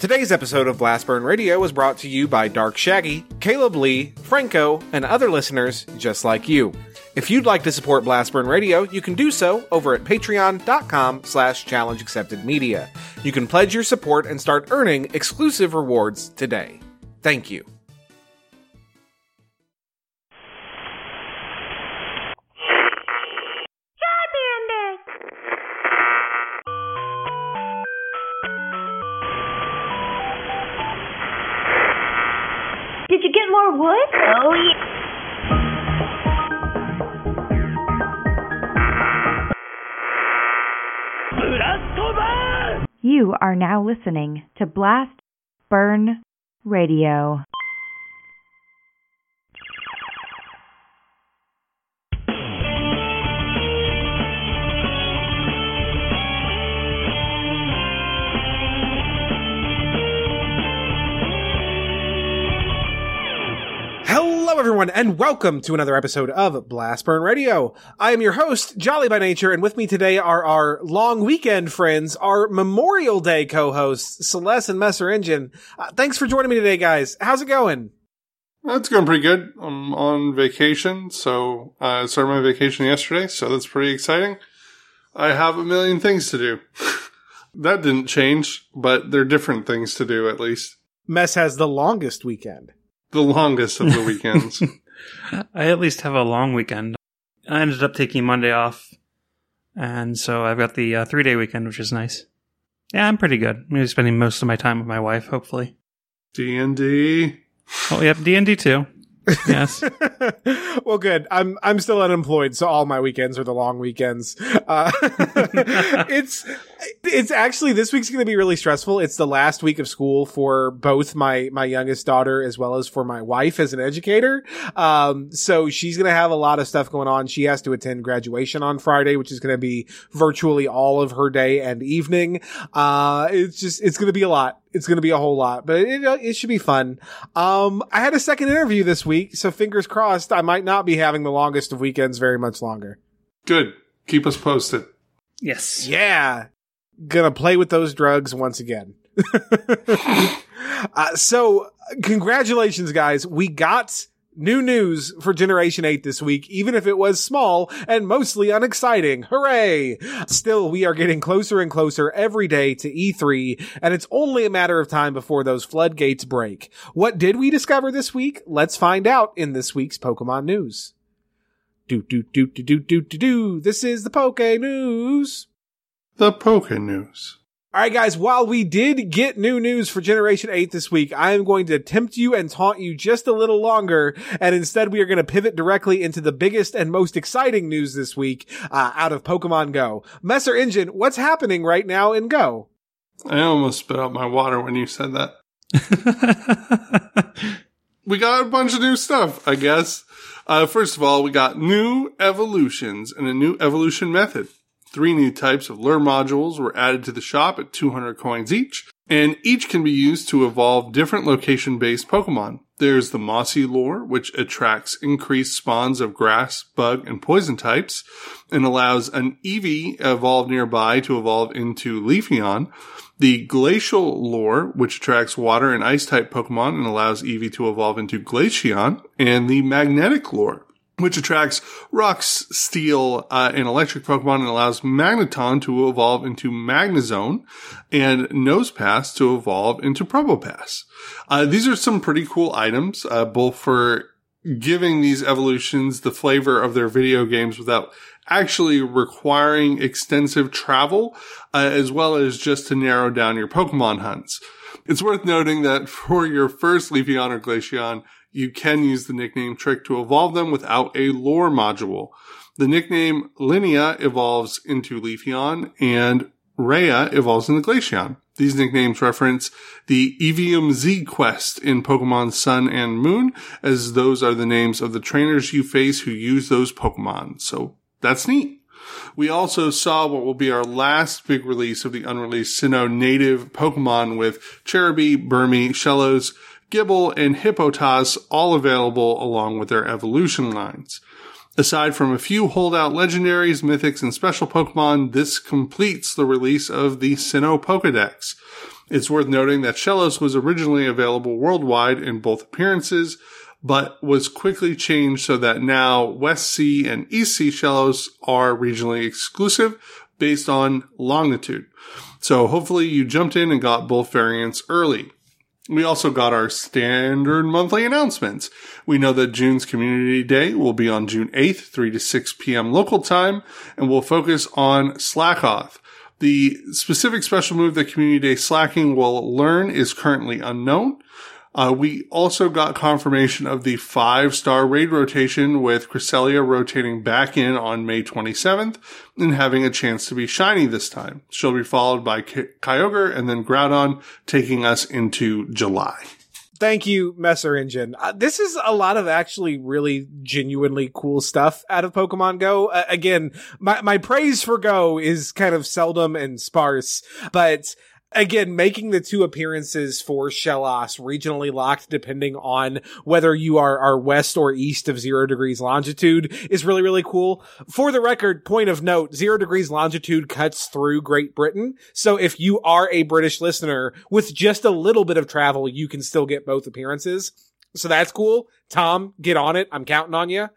Today's episode of Blast Burn Radio was brought to you by Dark Shaggy, Caleb Lee, Franco, and other listeners just like you. If you'd like to support Blast Burn Radio, you can do so over at patreon.com/challengeacceptedmedia. You can pledge your support and start earning exclusive rewards today. Thank you. Did you get more wood? Oh, yeah. You are now listening to Blast Burn Radio. Hello, everyone, and welcome to another episode of Blast Burn Radio. I am your host, Jolly by Nature, and with me today are our long weekend friends, our Memorial Day co-hosts, Celeste and Messer Engine. Thanks for joining me today, guys. How's it going? It's going pretty good. I'm on vacation, so I started my vacation yesterday, so that's pretty exciting. I have a million things to do. That didn't change, but they're different things to do, at least. Mess has the longest weekend. The longest of the weekends. I at least have a long weekend. I ended up taking Monday off, and so I've got the 3-day weekend, which is nice. Yeah, I'm pretty good. I'm going to be spending most of my time with my wife, hopefully. D&D. Oh, yep, D&D too. Yes. Well, good. I'm still unemployed, so all my weekends are the long weekends. It's actually, this week's going to be really stressful. It's the last week of school for both my youngest daughter as well as for my wife as an educator. So she's going to have a lot of stuff going on. She has to attend graduation on Friday, which is going to be virtually all of her day and evening. It's going to be a lot. It's going to be a whole lot, but it should be fun. I had a second interview this week, so fingers crossed I might not be having the longest of weekends very much longer. Good. Keep us posted. Yes. Yeah. Gonna play with those drugs once again. So congratulations, guys. We got new news for Generation 8 this week, even if it was small and mostly unexciting. Hooray! Still, we are getting closer and closer every day to E3, and it's only a matter of time before those floodgates break. What did we discover this week? Let's find out in this week's Pokemon News. This is the Poke News. The Poke News. Alright guys, while we did get new news for Generation 8 this week, I am going to tempt you and taunt you just a little longer, and instead we are going to pivot directly into the biggest and most exciting news this week, out of Pokemon Go. Messer Engine, what's happening right now in Go? I almost spit out my water when you said that. We got a bunch of new stuff, I guess. First of all, we got new evolutions and a new evolution method. 3 new types of lure modules were added to the shop at 200 coins each, and each can be used to evolve different location-based Pokemon. There's the Mossy lure, which attracts increased spawns of grass, bug, and poison types, and allows an Eevee evolved nearby to evolve into Leafeon. The Glacial lure, which attracts water and ice-type Pokemon and allows Eevee to evolve into Glaceon. And the Magnetic lure, which attracts rocks, steel, and electric Pokemon and allows Magneton to evolve into Magnezone and Nosepass to evolve into Probopass. These are some pretty cool items, both for giving these evolutions the flavor of their video games without actually requiring extensive travel, as well as just to narrow down your Pokemon hunts. It's worth noting that for your first Leafeon or Glaceon, you can use the nickname trick to evolve them without a lure module. The nickname Linnea evolves into Leafeon and Rhea evolves into Glaceon. These nicknames reference the Evium Z quest in Pokemon Sun and Moon, as those are the names of the trainers you face who use those Pokemon. So that's neat. We also saw what will be our last big release of the unreleased Sinnoh native Pokemon with Cherubi, Burmy, Shellos, Gibble, and Hippotas all available along with their evolution lines. Aside from a few holdout legendaries, mythics, and special Pokemon, this completes the release of the Sinnoh Pokedex. It's worth noting that Shellos was originally available worldwide in both appearances, but was quickly changed so that now West Sea and East Sea Shellos are regionally exclusive based on longitude. So hopefully you jumped in and got both variants early. We also got our standard monthly announcements. We know that June's Community Day will be on June 8th, 3 to 6 p.m. local time, and we'll focus on Slackoth. The specific special move that Community Day Slacking will learn is currently unknown. We also got confirmation of the 5-star raid rotation with Cresselia rotating back in on May 27th and having a chance to be shiny this time. She'll be followed by Kyogre and then Groudon, taking us into July. Thank you, Messer Engine. This is a lot of actually really genuinely cool stuff out of Pokemon Go. Again, my praise for Go is kind of seldom and sparse, but again, making the 2 appearances for Shellos regionally locked depending on whether you are west or east of 0 degrees longitude is really, really cool. For the record, point of note, 0 degrees longitude cuts through Great Britain. So if you are a British listener, with just a little bit of travel, you can still get both appearances. So that's cool. Tom, get on it. I'm counting on you.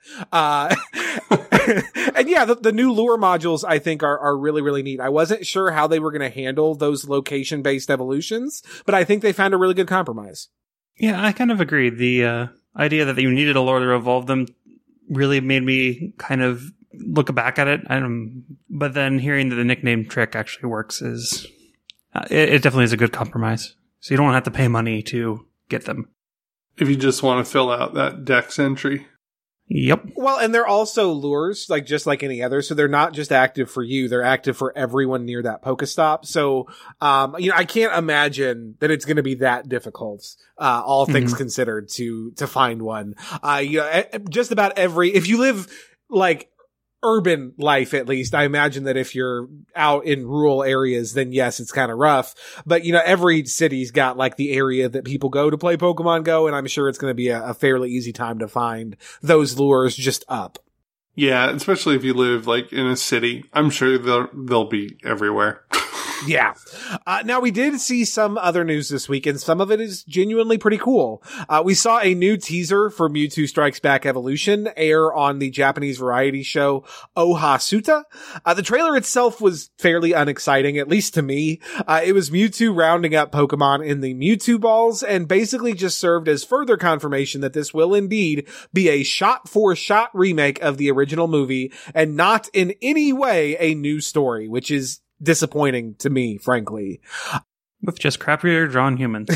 And yeah, the new lure modules I think are really, really neat. I wasn't sure how they were going to handle those location-based evolutions, but I think they found a really good compromise. Yeah, I kind of agree. The idea that you needed a lure to evolve them really made me kind of look back at it. But then hearing that the nickname trick actually works is it definitely is a good compromise. So you don't have to pay money to get them. If you just want to fill out that Dex entry. Yep. Well, and they're also lures, like just like any other. So they're not just active for you; they're active for everyone near that Pokestop. So, I can't imagine that it's going to be that difficult, all things considered, to find one. Just about if you live like urban life, at least, I imagine that if you're out in rural areas, then yes, it's kind of rough. But, every city's got like the area that people go to play Pokemon Go, and I'm sure it's going to be a fairly easy time to find those lures just up. Yeah, especially if you live like in a city. I'm sure they'll be everywhere. Yeah. Now we did see some other news this week, and some of it is genuinely pretty cool. We saw a new teaser for Mewtwo Strikes Back Evolution air on the Japanese variety show Oha Suta. The trailer itself was fairly unexciting, at least to me. It was Mewtwo rounding up Pokemon in the Mewtwo balls, and basically just served as further confirmation that this will indeed be a shot-for-shot remake of the original movie, and not in any way a new story, which is disappointing to me, frankly. With just crappier drawn humans.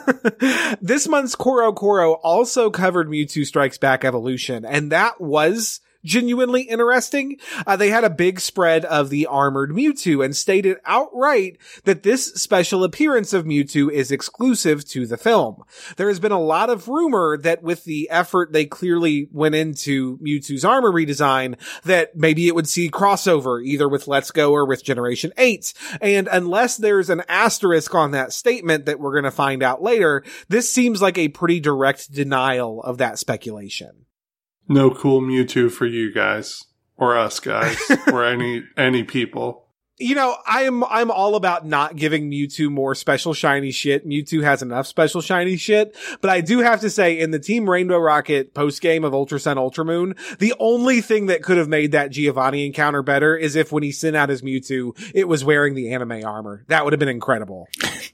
This month's Koro also covered Mewtwo Strikes Back Evolution, and that was genuinely interesting. They had a big spread of the armored Mewtwo and stated outright that this special appearance of Mewtwo is exclusive to the film. There has been a lot of rumor that with the effort they clearly went into Mewtwo's armor redesign, that maybe it would see crossover either with Let's Go or with Generation 8. And unless there's an asterisk on that statement that we're going to find out later, this seems like a pretty direct denial of that speculation. No cool Mewtwo for you guys, or us guys, or any people. I'm all about not giving Mewtwo more special shiny shit. Mewtwo has enough special shiny shit, but I do have to say, in the Team Rainbow Rocket post-game of Ultra Sun, Ultra Moon, the only thing that could have made that Giovanni encounter better is if when he sent out his Mewtwo, it was wearing the anime armor. That would have been incredible.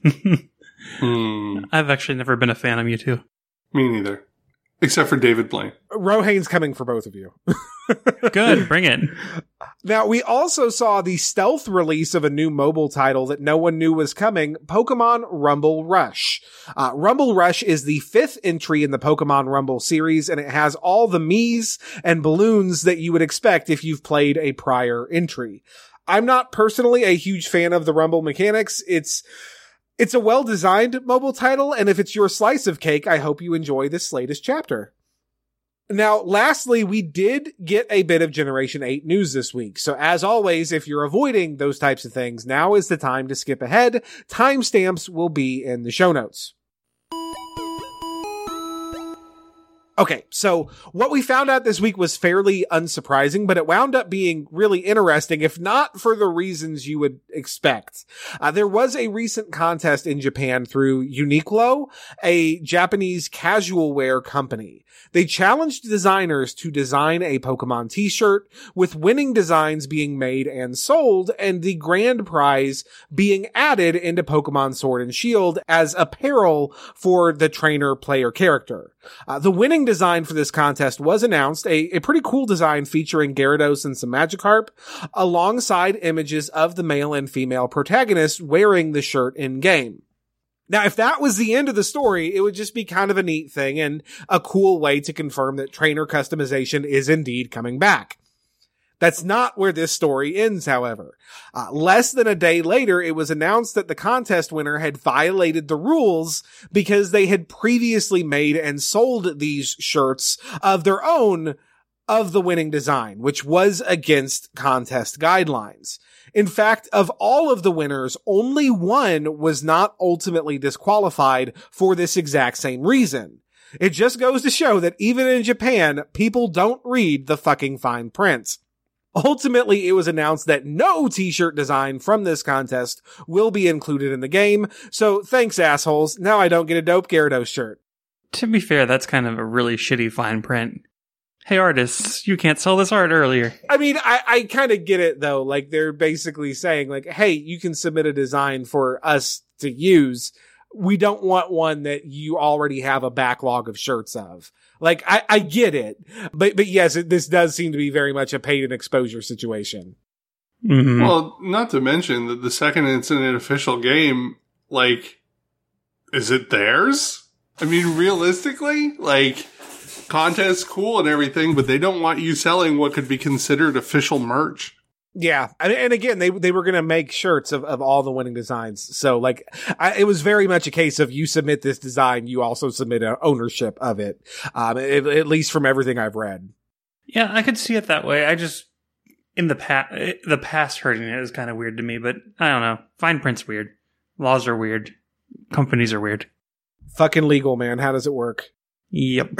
I've actually never been a fan of Mewtwo. Me neither. Except for David Blaine. Rohain's coming for both of you. Good, bring it. Now, we also saw the stealth release of a new mobile title that no one knew was coming, Pokemon Rumble Rush. Rumble Rush is the 5th entry in the Pokemon Rumble series, and it has all the Miis and balloons that you would expect if you've played a prior entry. I'm not personally a huge fan of the Rumble mechanics. It's a well-designed mobile title, and if it's your slice of cake, I hope you enjoy this latest chapter. Now, lastly, we did get a bit of Generation 8 news this week. So as always, if you're avoiding those types of things, now is the time to skip ahead. Timestamps will be in the show notes. Okay, so what we found out this week was fairly unsurprising, but it wound up being really interesting, if not for the reasons you would expect. There was a recent contest in Japan through Uniqlo, a Japanese casual wear company. They challenged designers to design a Pokemon t-shirt, with winning designs being made and sold, and the grand prize being added into Pokemon Sword and Shield as apparel for the trainer player character. The winning design for this contest was announced, a pretty cool design featuring Gyarados and some Magikarp, alongside images of the male and female protagonists wearing the shirt in-game. Now, if that was the end of the story, it would just be kind of a neat thing and a cool way to confirm that trainer customization is indeed coming back. That's not where this story ends, however. Less than a day later, it was announced that the contest winner had violated the rules because they had previously made and sold these shirts of their own of the winning design, which was against contest guidelines. In fact, of all of the winners, only one was not ultimately disqualified for this exact same reason. It just goes to show that even in Japan, people don't read the fucking fine print. Ultimately, it was announced that no t-shirt design from this contest will be included in the game, so thanks assholes, now I don't get a dope Gyarados shirt. To be fair, that's kind of a really shitty fine print. Hey artists, you can't sell this art earlier. I mean, I kind of get it though. Like, they're basically saying like, hey, you can submit a design for us to use. We don't want one that you already have a backlog of shirts of. Like, I get it. But yes, this does seem to be very much a paid and exposure situation. Mm-hmm. Well, not to mention that the second it's in an official game, like, is it theirs? I mean, realistically, like, contest cool and everything, but they don't want you selling what could be considered official merch. Yeah. And again, they were going to make shirts of all the winning designs. So like, it was very much a case of you submit this design, you also submit an ownership of it. At least from everything I've read. Yeah, I could see it that way. I just, in the past hurting it is kind of weird to me, but I don't know. Fine print's weird. Laws are weird. Companies are weird. Fucking legal, man. How does it work? Yep.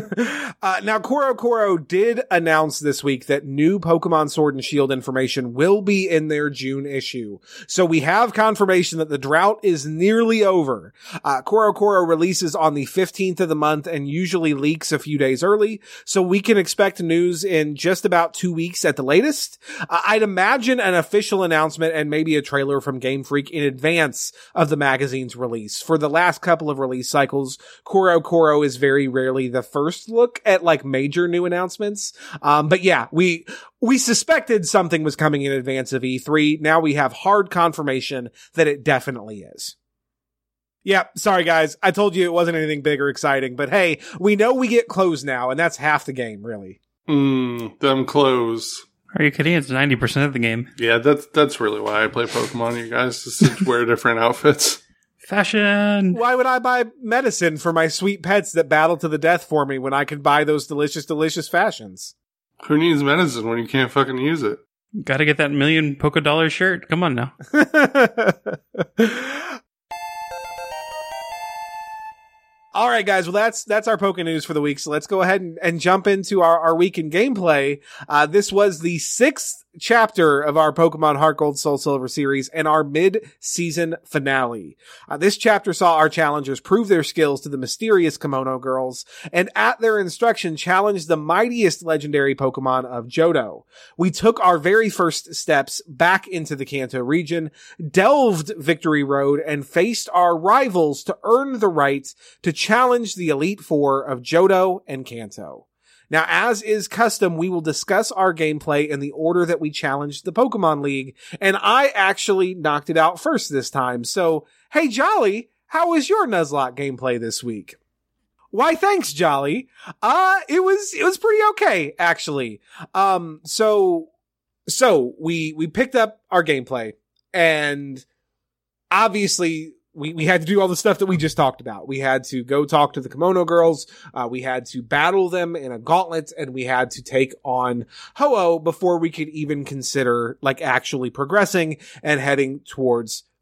Now, CoroCoro did announce this week that new Pokemon Sword and Shield information will be in their June issue. So we have confirmation that the drought is nearly over. CoroCoro releases on the 15th of the month and usually leaks a few days early. So we can expect news in just about 2 weeks at the latest. I'd imagine an official announcement and maybe a trailer from Game Freak in advance of the magazine's release. For the last couple of release cycles, CoroCoro is very rarely the first look at like major new announcements. But yeah, we suspected something was coming in advance of E3. Now we have hard confirmation that it definitely is. Yeah, sorry guys. I told you it wasn't anything big or exciting, but hey, we know we get clothes now, and that's half the game, really. Them clothes. Are you kidding? It's 90% of the game. Yeah, that's really why I play Pokemon, you guys, just to wear different outfits. Fashion. Why would I buy medicine for my sweet pets that battle to the death for me when I can buy those delicious, delicious fashions? Who needs medicine when you can't fucking use it? Gotta get that $1,000,000 polka dollar shirt. Come on now. All right, guys. Well, that's our Poke News for the week. So let's go ahead and jump into our week in gameplay. This was the 6th chapter of our Pokemon Heart Gold Soul Silver series and our mid-season finale. This chapter saw our challengers prove their skills to the mysterious Kimono Girls and at their instruction challenged the mightiest legendary Pokemon of Johto. We took our very first steps back into the Kanto region, delved Victory Road, and faced our rivals to earn the right to challenge the Elite Four of Johto and Kanto. Now, as is custom, we will discuss our gameplay in the order that we challenged the Pokemon League, and I actually knocked it out first this time. So, hey Jolly, how was your Nuzlocke gameplay this week? Why, thanks, Jolly. It was pretty okay, actually. So we picked up our gameplay, and obviously we had to do all the stuff that we just talked about. We had to go talk to the Kimono Girls. We had to battle them in a gauntlet, and we had to take on Ho-Oh before we could even consider like actually progressing and heading towards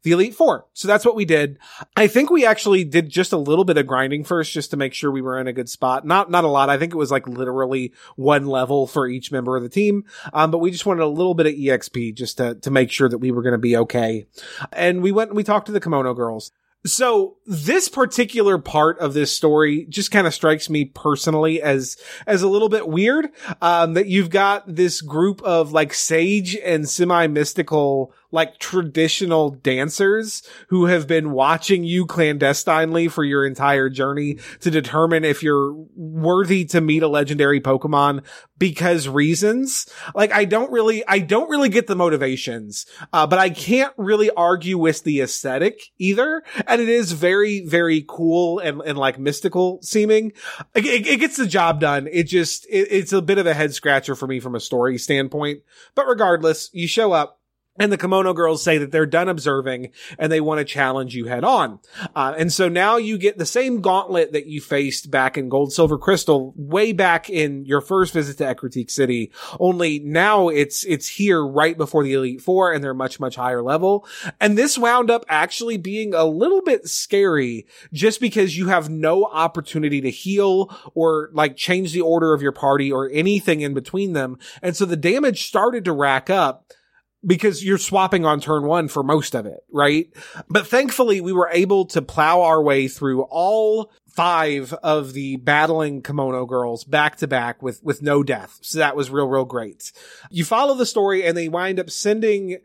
the Elite Four. So that's what we did. I think we actually did just a little bit of grinding first just to make sure we were in a good spot. Not a lot. I think it was like literally one level for each member of the team. But we just wanted a little bit of EXP just to make sure that we were going to be okay. And we went and we talked to the Kimono Girls. So this particular part of this story just kind of strikes me personally as a little bit weird, that you've got this group of like sage and semi-mystical, like traditional dancers who have been watching you clandestinely for your entire journey to determine if you're worthy to meet a legendary Pokemon because reasons. Like, I don't really get the motivations, but I can't really argue with the aesthetic either. And it is very, very cool and like mystical seeming. It gets the job done. It's a bit of a head scratcher for me from a story standpoint, but regardless, you show up. And the Kimono Girls say that they're done observing and they want to challenge you head on. And so now you get the same gauntlet that you faced back in Gold, Silver, Crystal, way back in your first visit to Ecruteak City. Only now it's here right before the Elite Four and they're much, much higher level. And this wound up actually being a little bit scary just because you have no opportunity to heal or like change the order of your party or anything in between them. And so the damage started to rack up, because you're swapping on turn one for most of it, right? But thankfully, we were able to plow our way through all 5 of the battling Kimono Girls back to back with no death. So that was real, real great. You follow the story and they wind up sending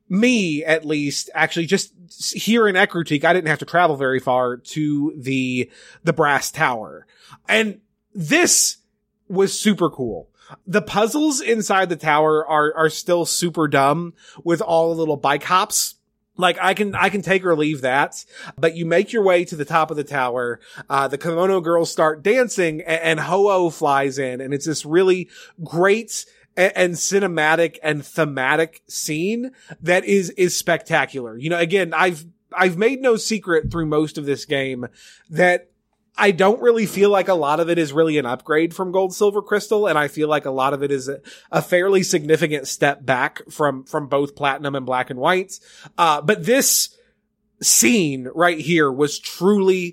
me, at least, actually just here in Ecruteak, I didn't have to travel very far to the Brass Tower. And this was super cool. The puzzles inside the tower are still super dumb with all the little bike hops. Like I can take or leave that, but you make your way to the top of the tower. The Kimono Girls start dancing and Ho-Oh flies in and it's this really great and cinematic and thematic scene that is spectacular. You know, again, I've made no secret through most of this game that I don't really feel like a lot of it is really an upgrade from Gold, Silver, Crystal, and I feel like a lot of it is a fairly significant step back from both Platinum and Black and White. But this scene right here was truly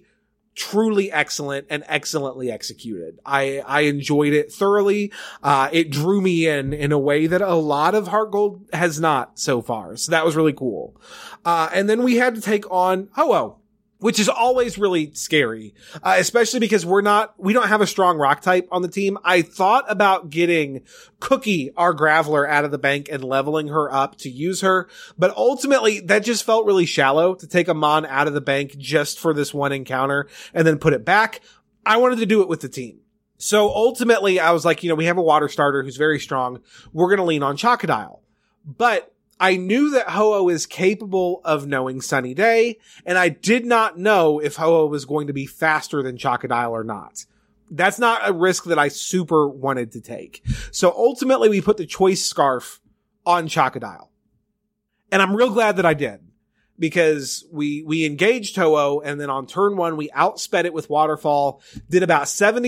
excellent and excellently executed. I enjoyed it thoroughly. It drew me in a way that a lot of Heart Gold has not so far. So that was really cool. And then we had to take on Ho-Oh, which is always really scary, especially because we don't have a strong rock type on the team. I thought about getting Cookie, our Graveler, out of the bank and leveling her up to use her, but ultimately that just felt really shallow to take a Mon out of the bank just for this one encounter and then put it back. I wanted to do it with the team. So ultimately I was like, we have a water starter who's very strong. We're going to lean on Chocodile. But I knew that Ho-Oh is capable of knowing Sunny Day, and I did not know if Ho-Oh was going to be faster than Chocodile or not. That's not a risk that I super wanted to take. So ultimately, we put the Choice Scarf on Chocodile. And I'm real glad that I did. Because we engaged Ho-Oh, and then on turn one, we outsped it with Waterfall, did about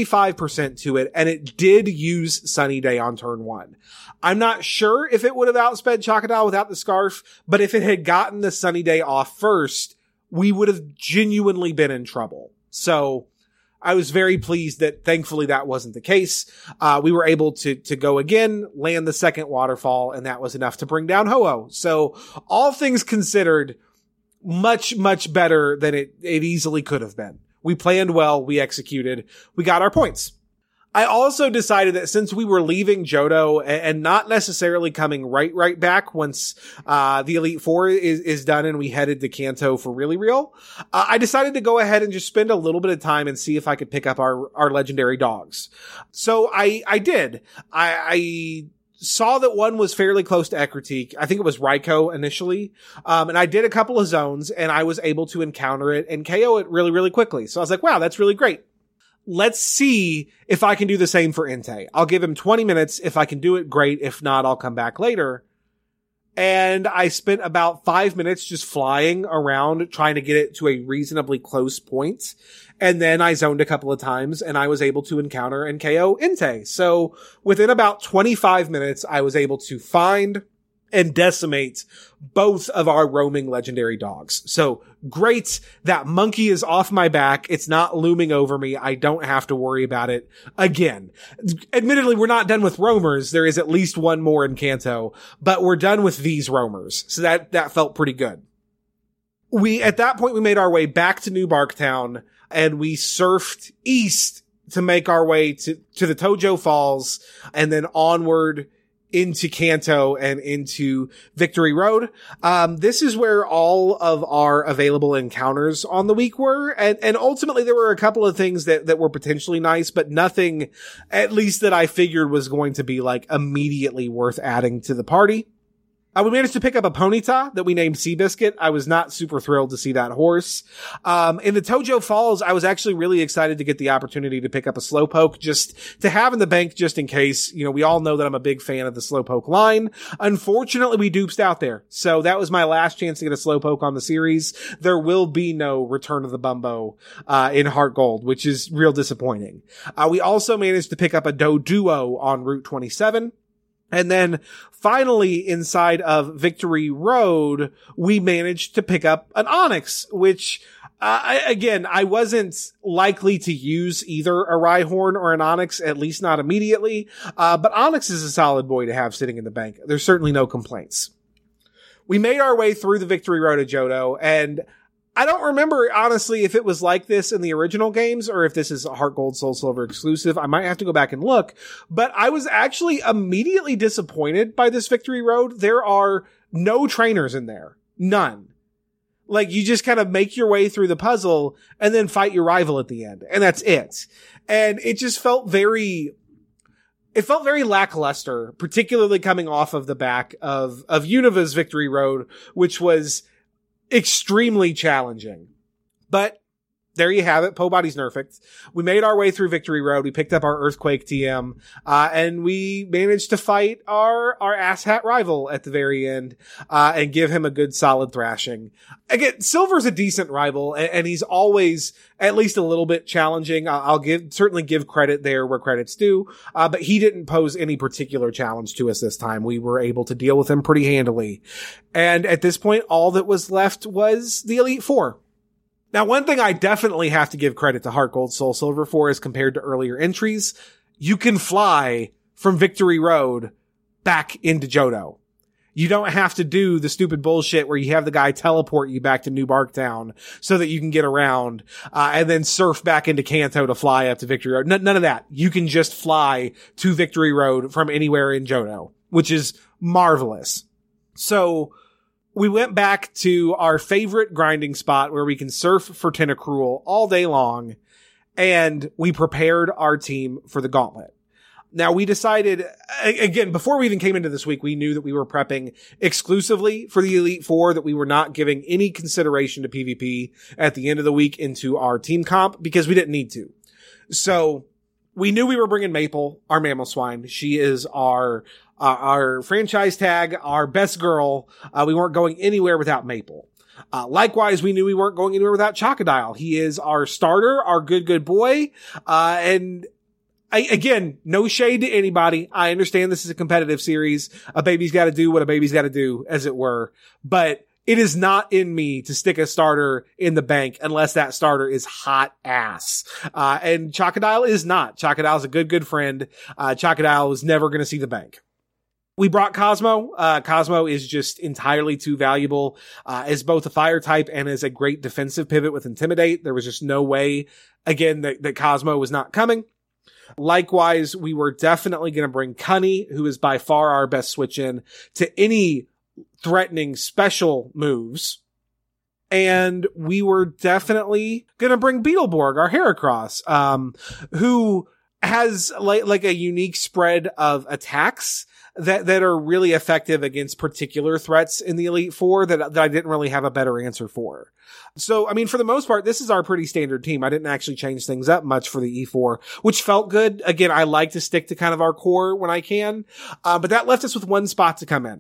75% to it, and it did use Sunny Day on turn one. I'm not sure if it would have outsped Chocodile without the Scarf, but if it had gotten the Sunny Day off first, we would have genuinely been in trouble. So I was very pleased that thankfully that wasn't the case. We were able to go again, land the second Waterfall, and that was enough to bring down Ho-Oh. So all things considered, much, much better than it easily could have been. We planned well. We executed. We got our points. I also decided that since we were leaving Johto and not necessarily coming right back once the Elite Four is done and we headed to Kanto for really real, I decided to go ahead and just spend a little bit of time and see if I could pick up our legendary dogs. So I did. I saw that one was fairly close to Ecruteak. I think it was Raikou initially. And I did a couple of zones and I was able to encounter it and KO it really, really quickly. So I was like, wow, that's really great. Let's see if I can do the same for Entei. I'll give him 20 minutes. If I can do it, great. If not, I'll come back later. And I spent about 5 minutes just flying around trying to get it to a reasonably close point. And then I zoned a couple of times and I was able to encounter and KO Entei. So within about 25 minutes, I was able to find and decimate both of our roaming legendary dogs. So great. That monkey is off my back. It's not looming over me. I don't have to worry about it again. Admittedly, we're not done with roamers. There is at least one more in Kanto, but we're done with these roamers. So that felt pretty good. At that point, we made our way back to New Barktown and we surfed east to make our way to the Tojo Falls and then onward into Kanto and into Victory Road. This is where all of our available encounters on the week were. And ultimately there were a couple of things that were potentially nice, but nothing, at least that I figured was going to be like immediately worth adding to the party. We managed to pick up a Ponyta that we named Seabiscuit. I was not super thrilled to see that horse. In the Tojo Falls, I was actually really excited to get the opportunity to pick up a Slowpoke just to have in the bank just in case. You know, we all know that I'm a big fan of the Slowpoke line. Unfortunately, we duped out there. So that was my last chance to get a Slowpoke on the series. There will be no Return of the Bumbo, in Heart Gold, which is real disappointing. We also managed to pick up a Doduo on Route 27. And then finally inside of Victory Road, we managed to pick up an Onix, which, I wasn't likely to use either a Rhyhorn or an Onix, at least not immediately. But Onix is a solid boy to have sitting in the bank. There's certainly no complaints. We made our way through the Victory Road of Johto, and I don't remember, honestly, if it was like this in the original games or if this is a Heart Gold Soul Silver exclusive. I might have to go back and look, but I was actually immediately disappointed by this Victory Road. There are no trainers in there. None. Like, you just kind of make your way through the puzzle and then fight your rival at the end. And that's it. And it just felt very lackluster, particularly coming off of the back of Univa's Victory Road, which was extremely challenging. But there you have it. Pobody's Nerfed. We made our way through Victory Road. We picked up our Earthquake TM, and we managed to fight our asshat rival at the very end, and give him a good solid thrashing. Again, Silver's a decent rival, and he's always at least a little bit challenging. I'll certainly give credit there where credit's due, but he didn't pose any particular challenge to us this time. We were able to deal with him pretty handily. And at this point, all that was left was the Elite Four. Now, one thing I definitely have to give credit to Heart Gold Soul Silver for as compared to earlier entries, you can fly from Victory Road back into Johto. You don't have to do the stupid bullshit where you have the guy teleport you back to New Barktown so that you can get around, and then surf back into Kanto to fly up to Victory Road. None of that. You can just fly to Victory Road from anywhere in Johto, which is marvelous. So we went back to our favorite grinding spot where we can surf for Tentacruel all day long, and we prepared our team for the gauntlet. Now, we decided, again, before we even came into this week, we knew that we were prepping exclusively for the Elite Four, that we were not giving any consideration to PvP at the end of the week into our team comp because we didn't need to. So we knew we were bringing Maple, our Mamoswine. She is our franchise tag, our best girl. We weren't going anywhere without Maple. Likewise, we knew we weren't going anywhere without Chocodile. He is our starter, our good boy. And again, no shade to anybody. I understand this is a competitive series. A baby's got to do what a baby's got to do, as it were. But it is not in me to stick a starter in the bank unless that starter is hot ass. And Chocodile is not. Chocodile's a good friend. Chocodile is never going to see the bank. We brought Cosmo. Cosmo is just entirely too valuable, as both a fire type and as a great defensive pivot with Intimidate. There was just no way, again, that Cosmo was not coming. Likewise, we were definitely going to bring Cunny, who is by far our best switch in to any threatening special moves. And we were definitely going to bring Beetleborg, our Heracross, who has like a unique spread of attacks that are really effective against particular threats in the Elite Four that I didn't really have a better answer for. So, I mean, for the most part, this is our pretty standard team. I didn't actually change things up much for the E4, which felt good. Again, I like to stick to kind of our core when I can. But that left us with one spot to come in.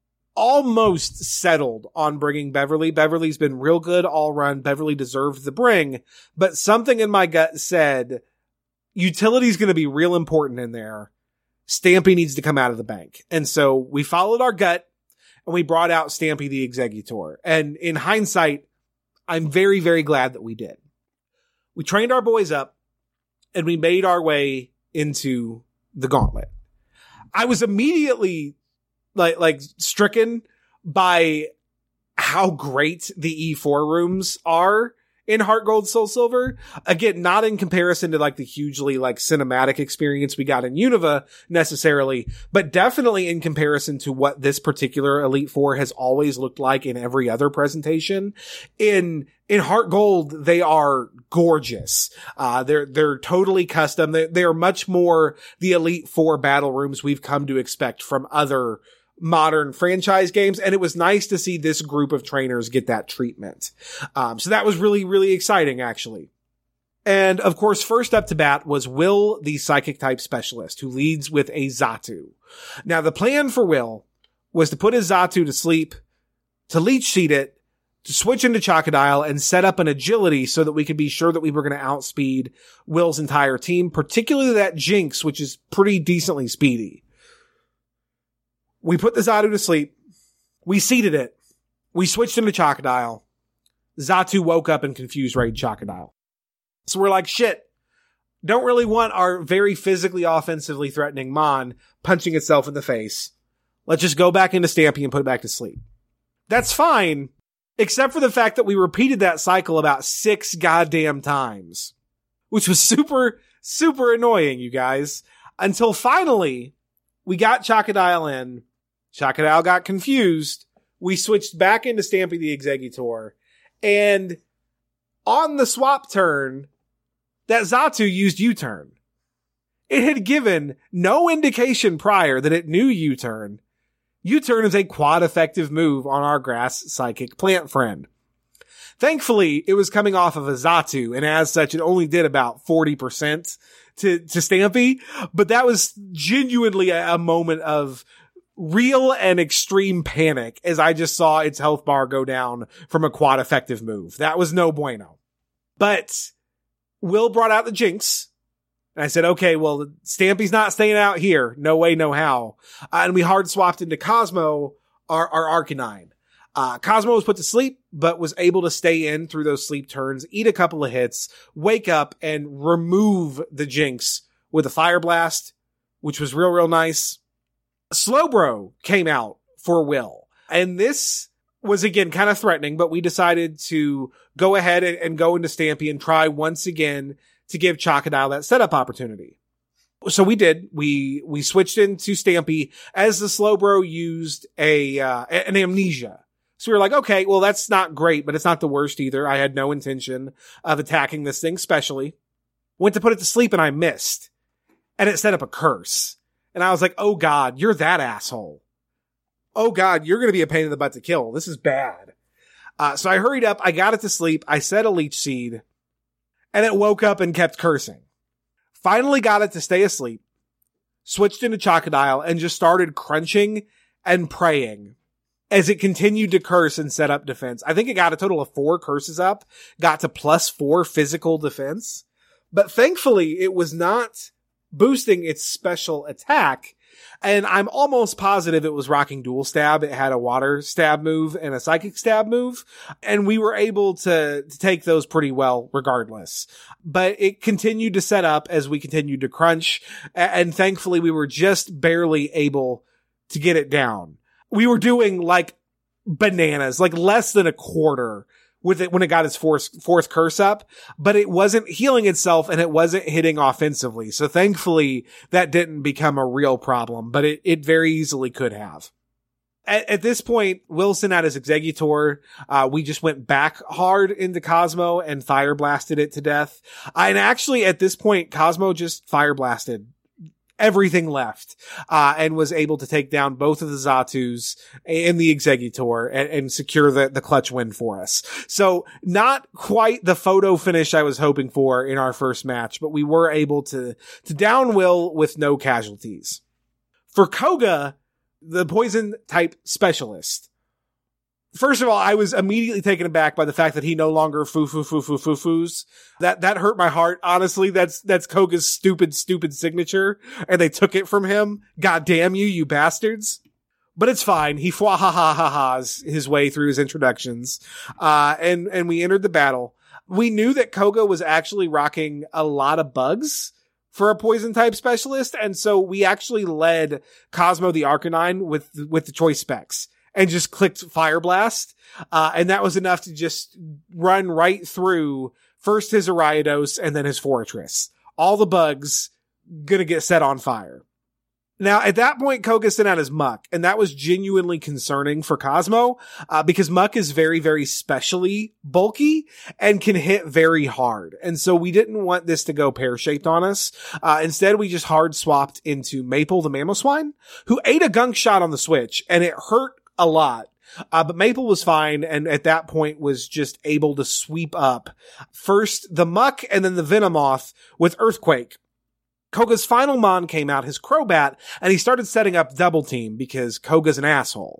Almost settled on bringing Beverly. Beverly's been real good all run. Beverly deserved the bring, but something in my gut said utility's going to be real important in there. Stampy needs to come out of the bank. And so we followed our gut and we brought out Stampy the Exeggutor. And in hindsight, I'm very, very glad that we did. We trained our boys up, and we made our way into the gauntlet. I was immediately like stricken by how great the E4 rooms are in Heart Gold Soul Silver. Again, not in comparison to like the hugely like cinematic experience we got in Unova necessarily, but definitely in comparison to what this particular Elite Four has always looked like in every other presentation. In Heart Gold, they are gorgeous. They're totally custom. They are much more the Elite Four battle rooms we've come to expect from other modern franchise games, and it was nice to see this group of trainers get that treatment. So that was really, really exciting, actually. And of course, first up to bat was Will, the psychic type specialist, who leads with a Xatu. Now, the plan for Will was to put his Xatu to sleep, to leech seed it, to switch into Chocodile, and set up an agility so that we could be sure that we were going to outspeed Will's entire team, particularly that Jinx, which is pretty decently speedy. We put the Xatu to sleep. We seeded it. We switched into Chocodile. Xatu woke up and confused Raid Chocodile. So we're like, shit, don't really want our very physically offensively threatening Mon punching itself in the face. Let's just go back into Stampy and put it back to sleep. That's fine, except for the fact that we repeated that cycle about 6 goddamn times, which was super, super annoying, you guys, until finally we got Chocodile in. Chocodile got confused. We switched back into Stampy the Exeggutor, and on the swap turn, that Xatu used U-turn. It had given no indication prior that it knew U-turn. U-turn is a quad effective move on our grass psychic plant friend. Thankfully, it was coming off of a Xatu, and as such, it only did about 40% to Stampy, but that was genuinely a moment of real and extreme panic as I just saw its health bar go down from a quad effective move. That was no bueno. But Will brought out the Jinx, and I said, okay, well, Stampy's not staying out here. No way, no how. And we hard swapped into Cosmo, our Arcanine. Cosmo was put to sleep, but was able to stay in through those sleep turns, eat a couple of hits, wake up, and remove the Jinx with a Fire Blast, which was real, real nice. Slowbro came out for Will, and this was again kind of threatening, but we decided to go ahead and go into Stampy and try once again to give Chocodile that setup opportunity. So we did. We switched into Stampy as the Slowbro used an Amnesia. So we were like, okay, well, that's not great, but it's not the worst either. I had no intention of attacking this thing specially. Went to put it to sleep and I missed, and it set up a curse. And I was like, oh God, you're that asshole. Oh God, you're going to be a pain in the butt to kill. This is bad. So I hurried up. I got it to sleep. I set a leech seed, and it woke up and kept cursing. Finally got it to stay asleep, switched into Chocodile, and just started crunching and praying as it continued to curse and set up defense. I think it got a total of 4 curses up, got to +4 physical defense. But thankfully, it was not boosting its special attack, and I'm almost positive it was rocking dual stab. It had a water stab move and a psychic stab move, and we were able to take those pretty well regardless. But it continued to set up as we continued to crunch, and thankfully we were just barely able to get it down. We were doing like bananas, like less than a quarter with it when it got its fourth curse up, but it wasn't healing itself and it wasn't hitting offensively. So thankfully that didn't become a real problem, but it very easily could have. At this point, Wilson had his Exeggutor. We just went back hard into Cosmo and fire blasted it to death. And actually at this point, Cosmo just fire blasted everything left, and was able to take down both of the Xatus and the Exeggutor and secure the clutch win for us. So not quite the photo finish I was hoping for in our first match, but we were able to down Will with no casualties. For Koga, the poison type specialist, first of all, I was immediately taken aback by the fact that he no longer foo-foos. That hurt my heart. Honestly, that's Koga's stupid signature, and they took it from him. God damn you bastards. But it's fine. He fwa-ha-ha-ha-has his way through his introductions. And we entered the battle. We knew that Koga was actually rocking a lot of bugs for a poison type specialist. And so we actually led Cosmo the Arcanine with the choice specs and just clicked Fire Blast. And that was enough to just run right through first his Ariados and then his Fortress. All the bugs gonna get set on fire. Now, at that point, Koga sent out his Muck, and that was genuinely concerning for Cosmo, because Muck is very, very specially bulky and can hit very hard. And so we didn't want this to go pear-shaped on us. Instead, we just hard swapped into Maple the Mamoswine, who ate a gunk shot on the switch, and it hurt a lot. But Maple was fine, and at that point was just able to sweep up first the Muck and then the Venomoth with Earthquake. Koga's final Mon came out, his Crobat, and he started setting up Double Team because Koga's an asshole.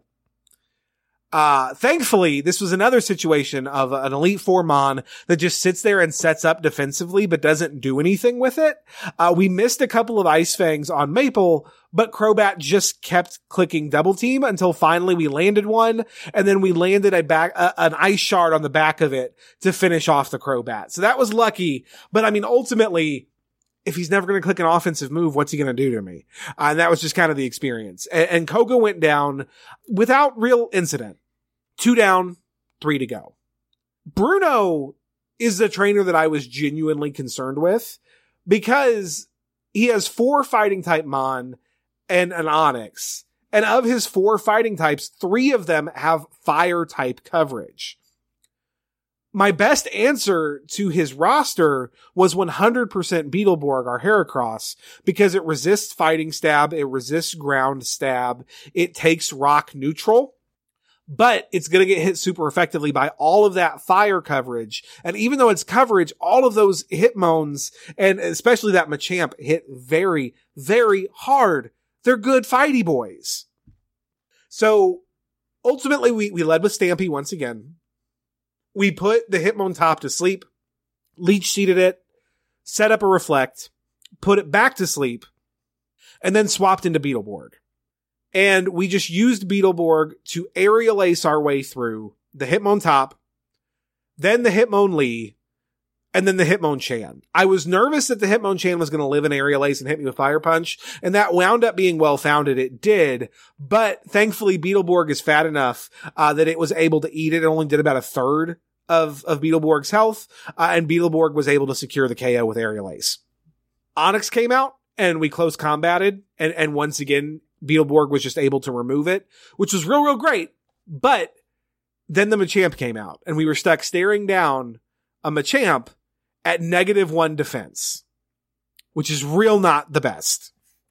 Thankfully, this was another situation of an Elite Four Mon that just sits there and sets up defensively but doesn't do anything with it. We missed a couple of Ice Fangs on Maple, but Crobat just kept clicking Double Team until finally we landed one, and then we landed an Ice Shard on the back of it to finish off the Crobat. So that was lucky, but I mean, ultimately, if he's never going to click an offensive move, what's he going to do to me? And that was just kind of the experience. And Koga went down without real incident. 2 down, 3 to go. Bruno is the trainer that I was genuinely concerned with because he has 4 fighting type Mon and an Onix. And of his 4 fighting types, 3 of them have fire type coverage. My best answer to his roster was 100% Beetleborg, our Heracross, because it resists fighting stab, it resists ground stab, it takes rock neutral, but it's going to get hit super effectively by all of that fire coverage. And even though it's coverage, all of those Hitmones, and especially that Machamp, hit very, very hard. They're good fighty boys. So ultimately we led with Stampy once again. We put the Hitmontop to sleep, leech seeded it, set up a Reflect, put it back to sleep, and then swapped into Beetleborg. And we just used Beetleborg to Aerial Ace our way through the Hitmontop, then the Hitmonlee, and then the Hitmonchan. I was nervous that the Hitmonchan was going to live in Aerial Ace and hit me with Fire Punch, and that wound up being well-founded. It did, but thankfully Beetleborg is fat enough that it was able to eat it. It only did about a third of Beetleborg's health, and Beetleborg was able to secure the KO with Aerial Ace. Onix came out, and we close combated, and once again, Beetleborg was just able to remove it, which was real, real great. But then the Machamp came out, and we were stuck staring down a Machamp at -1 defense, which is real not the best.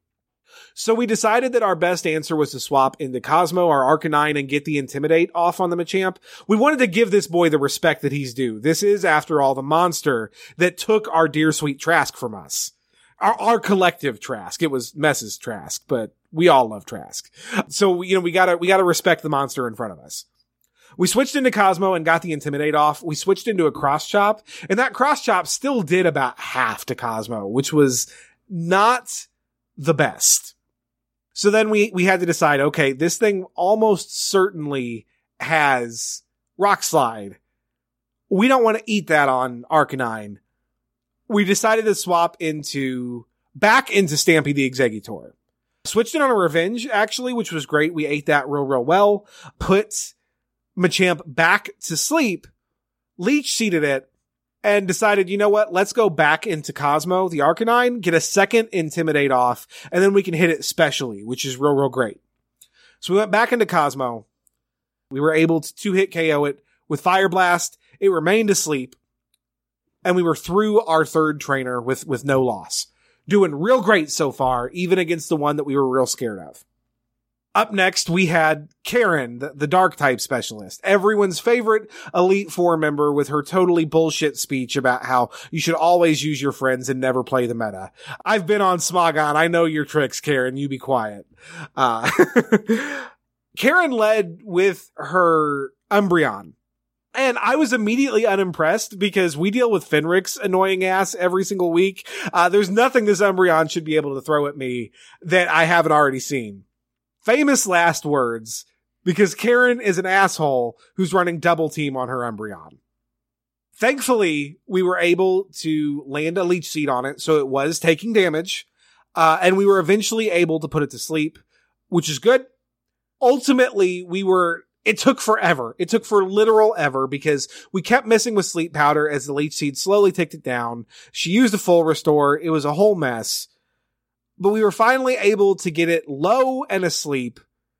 So we decided that our best answer was to swap into Cosmo, our Arcanine, and get the Intimidate off on the Machamp. We wanted to give this boy the respect that he's due. This is, after all, the monster that took our dear sweet Trask from us. Our collective Trask. It was Mess's Trask, but we all love Trask. So, we gotta respect the monster in front of us. We switched into Cosmo and got the Intimidate off. We switched into a Cross Chop, and that Cross Chop still did about half to Cosmo, which was not the best. So then we had to decide, okay, this thing almost certainly has Rock Slide. We don't want to eat that on Arcanine. We decided to swap back into Stampy the Exeggutor. Switched it on a Revenge, actually, which was great. We ate that real, real well. Put Machamp back to sleep, leech seeded it, and decided, you know what, let's go back into Cosmo, the Arcanine, get a second Intimidate off, and then we can hit it specially, which is real, real great. So we went back into Cosmo. We were able to 2-hit KO it with Fire Blast. It remained asleep, and we were through our third trainer with no loss. Doing real great so far, even against the one that we were real scared of. Up next, we had Karen, the dark type specialist, everyone's favorite Elite Four member with her totally bullshit speech about how you should always use your friends and never play the meta. I've been on Smogon. I know your tricks, Karen. You be quiet. Karen led with her Umbreon. And I was immediately unimpressed because we deal with Fenric's annoying ass every single week. There's nothing this Umbreon should be able to throw at me that I haven't already seen. Famous last words, because Karen is an asshole who's running double team on her Umbreon. Thankfully, we were able to land a leech seed on it, so it was taking damage, and we were eventually able to put it to sleep, which is good. Ultimately, it took forever. It took for literal ever because we kept missing with sleep powder as the leech seed slowly ticked it down. She used a full restore. It was a whole mess, but we were finally able to get it low and asleep,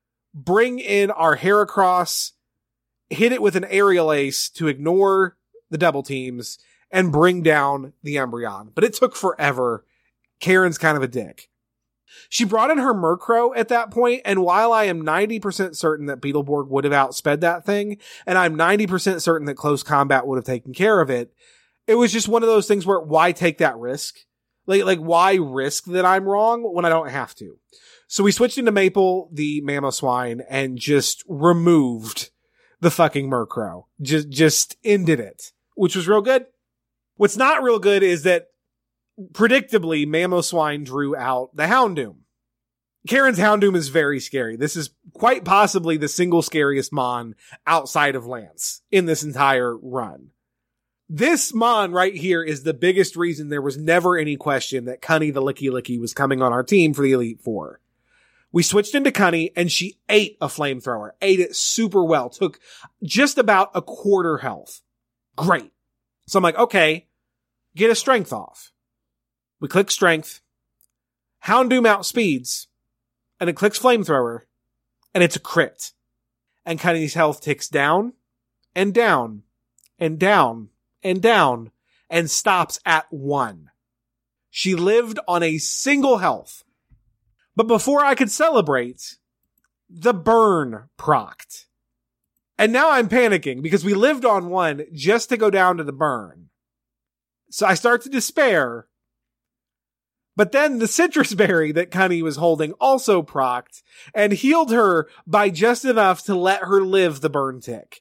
bring in our Heracross, hit it with an aerial ace to ignore the double teams, and bring down the Umbreon. But it took forever. Karen's kind of a dick. She brought in her Murkrow at that point, and while I am 90% certain that Beetleborg would have outsped that thing, and I'm 90% certain that close combat would have taken care of it, it was just one of those things where why take that risk? Like why risk that I'm wrong when I don't have to? So we switched into Maple, the Mamoswine, and just removed the fucking Murkrow. Just ended it, which was real good. What's not real good is that predictably, Mamoswine drew out the Houndoom. Karen's Houndoom is very scary. This is quite possibly the single scariest Mon outside of Lance in this entire run. This Mon right here is the biggest reason there was never any question that Cunny the Licky Licky was coming on our team for the Elite Four. We switched into Cunny and she ate a flamethrower, ate it super well, took just about a quarter health. Great. So I'm like, okay, get a strength off. We click strength, Houndoom outspeeds, and it clicks flamethrower, and it's a crit. And Cunny's health ticks down, and down, and down, and down, and stops at 1. She lived on a single health. But before I could celebrate, the burn procced. And now I'm panicking because we lived on 1 just to go down to the burn. So I start to despair. But then the citrus berry that Cunny was holding also procced and healed her by just enough to let her live the burn tick.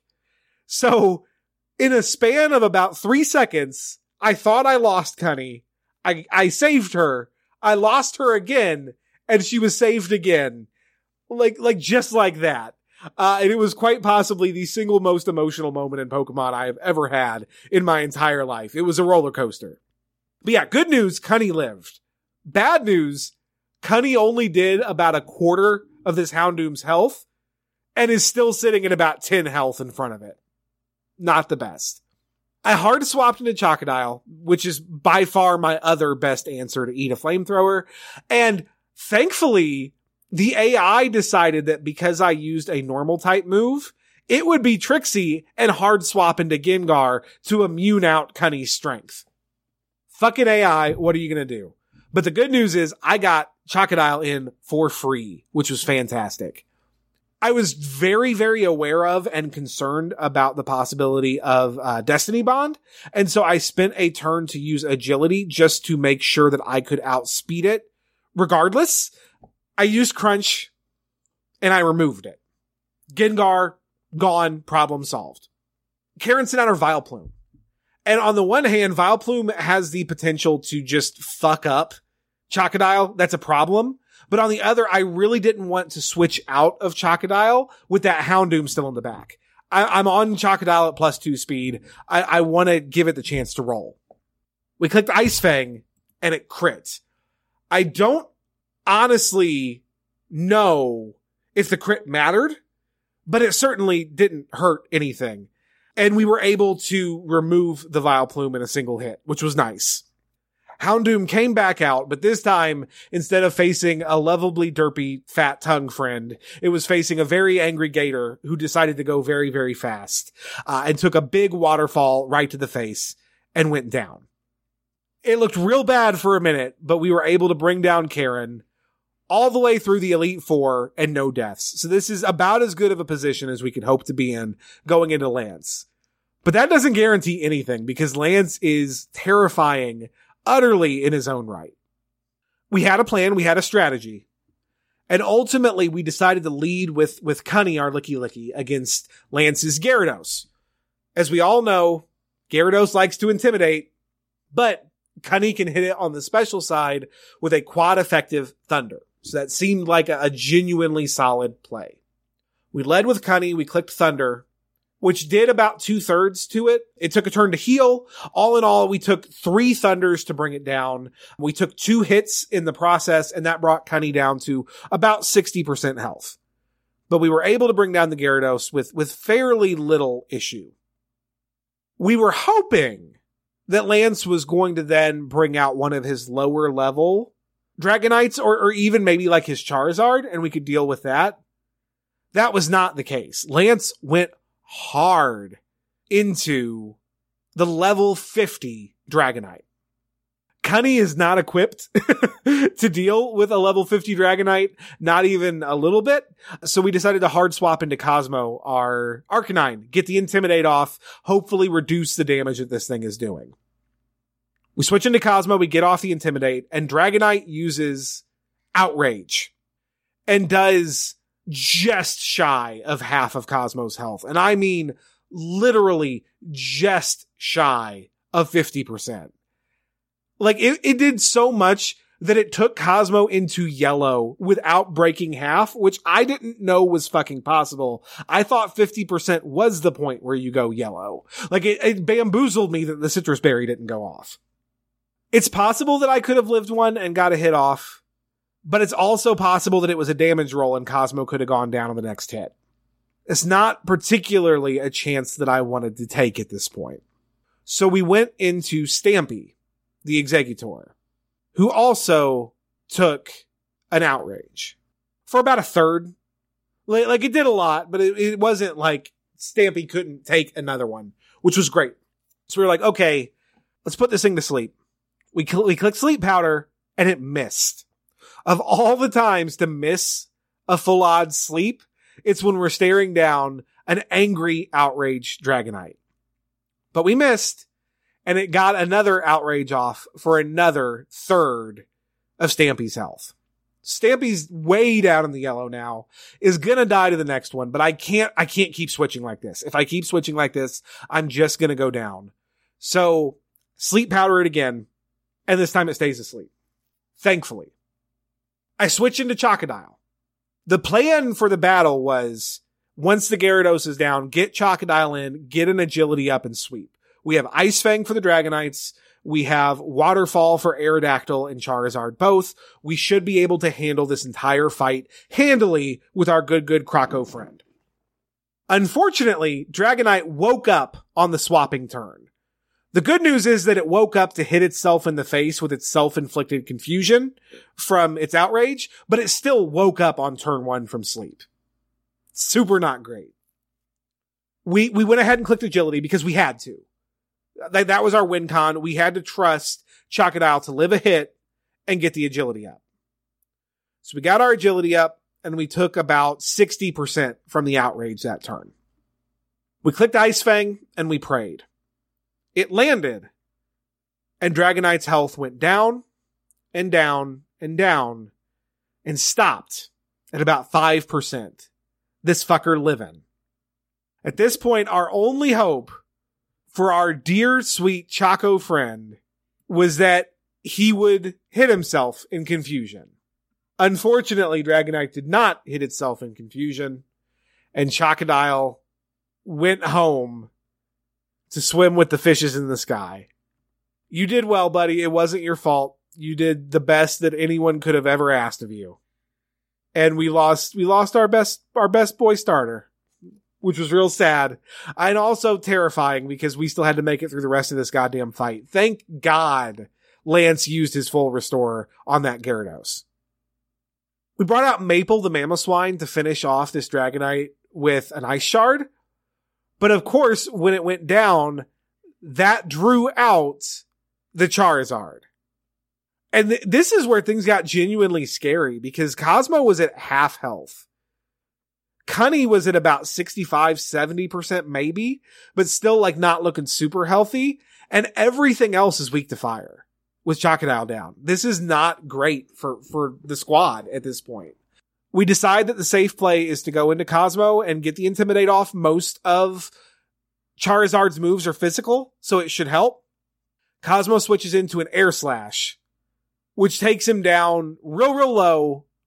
So in a span of about 3 seconds, I thought I lost Cunny. I saved her. I lost her again and she was saved again. Like just like that. And it was quite possibly the single most emotional moment in Pokemon I have ever had in my entire life. It was a roller coaster. But yeah, good news, Cunny lived. Bad news, Cunny only did about a quarter of this Houndoom's health and is still sitting at about 10 health in front of it. Not the best. I hard swapped into Chocodile, which is by far my other best answer to eat a flamethrower. And thankfully, the AI decided that because I used a normal type move, it would be tricksy and hard swap into Gengar to immune out Cunny's strength. Fucking AI, what are you going to do? But the good news is I got Chocodile in for free, which was fantastic. I was very, very aware of and concerned about the possibility of Destiny Bond. And so I spent a turn to use agility just to make sure that I could outspeed it. Regardless, I used Crunch and I removed it. Gengar, gone, problem solved. Karen sent out her Vileplume. And on the one hand, Vileplume has the potential to just fuck up Chocodile. That's a problem. But on the other, I really didn't want to switch out of Chocodile with that Houndoom still in the back. I'm on Chocodile at +2 speed. I want to give it the chance to roll. We clicked Ice Fang and it crits. I don't honestly know if the crit mattered, but it certainly didn't hurt anything. And we were able to remove the Vileplume in a single hit, which was nice. Houndoom came back out, but this time, instead of facing a lovably derpy fat tongue friend, it was facing a very angry gator who decided to go very, very fast, and took a big waterfall right to the face and went down. It looked real bad for a minute, but we were able to bring down Karen all the way through the Elite Four and no deaths. So this is about as good of a position as we could hope to be in going into Lance. But that doesn't guarantee anything because Lance is terrifying utterly in his own right. We had a plan, we had a strategy, and ultimately we decided to lead with Cunny, our Licky Licky, against Lance's Gyarados. As we all know, Gyarados likes to intimidate, but Cunny can hit it on the special side with a quad effective Thunder. So that seemed like a genuinely solid play. We led with Cunny, we clicked Thunder, which did about 2/3 to it. It took a turn to heal. All in all, we took 3 Thunders to bring it down. We took 2 hits in the process, and that brought Cunny down to about 60% health. But we were able to bring down the Gyarados with fairly little issue. We were hoping that Lance was going to then bring out one of his lower level Dragonites or even maybe like his Charizard, and we could deal with that. That was not the case. Lance went hard into the level 50 Dragonite. Cunny is not equipped to deal with a level 50 Dragonite, not even a little bit. So we decided to hard swap into Cosmo, our Arcanine, get the Intimidate off, hopefully reduce the damage that this thing is doing. We switch into Cosmo, we get off the Intimidate, and Dragonite uses Outrage and does just shy of half of Cosmo's health. And I mean literally just shy of 50%. Like it did so much that it took Cosmo into yellow without breaking half, which I didn't know was fucking possible. I thought 50% was the point where you go yellow. Like it bamboozled me that the Citrus Berry didn't go off. It's possible that I could have lived one and got a hit off, but it's also possible that it was a damage roll and Cosmo could have gone down on the next hit. It's not particularly a chance that I wanted to take at this point. So we went into Stampy, the Exeggutor, who also took an Outrage for about 1/3. Like it did a lot, but it wasn't like Stampy couldn't take another one, which was great. So we were like, okay, let's put this thing to sleep. We clicked Sleep Powder and it missed. Of all the times to miss a full odd sleep, it's when we're staring down an angry Outrage Dragonite. But we missed, and it got another Outrage off for another 1/3 of Stampy's health. Stampy's way down in the yellow now, is gonna die to the next one, but I can't keep switching like this. If I keep switching like this, I'm just gonna go down. So, Sleep Powder it again, and this time it stays asleep. Thankfully. I switch into Chocodile. The plan for the battle was, once the Gyarados is down, get Chocodile in, get an agility up, and sweep. We have Ice Fang for the Dragonites. We have Waterfall for Aerodactyl and Charizard both. We should be able to handle this entire fight handily with our good Croco friend. Unfortunately, Dragonite woke up on the swapping turn. The good news is that it woke up to hit itself in the face with its self-inflicted confusion from its Outrage, but it still woke up on turn 1 from sleep. Super not great. We went ahead and clicked Agility because we had to. That was our win con. We had to trust Chocodile to live a hit and get the Agility up. So we got our Agility up and we took about 60% from the Outrage that turn. We clicked Ice Fang and we prayed. It landed, and Dragonite's health went down, and down, and down, and stopped at about 5%. This fucker living. At this point, our only hope for our dear, sweet Choco friend was that he would hit himself in confusion. Unfortunately, Dragonite did not hit itself in confusion, and Chocodile went home to swim with the fishes in the sky. You did well, buddy. It wasn't your fault. You did the best that anyone could have ever asked of you. And we lost our best boy starter, which was real sad and also terrifying because we still had to make it through the rest of this goddamn fight. Thank God Lance used his full restore on that Gyarados. We brought out Maple the Mamoswine to finish off this Dragonite with an Ice Shard. But of course, when it went down, that drew out the Charizard. And this is where things got genuinely scary because Cosmo was at half health. Cunny was at about 65-70% maybe, but still like not looking super healthy. And everything else is weak to fire with Chocodile down. This is not great for the squad at this point. We decide that the safe play is to go into Cosmo and get the Intimidate off. Most of Charizard's moves are physical, so it should help. Cosmo switches into an Air Slash, which takes him down real low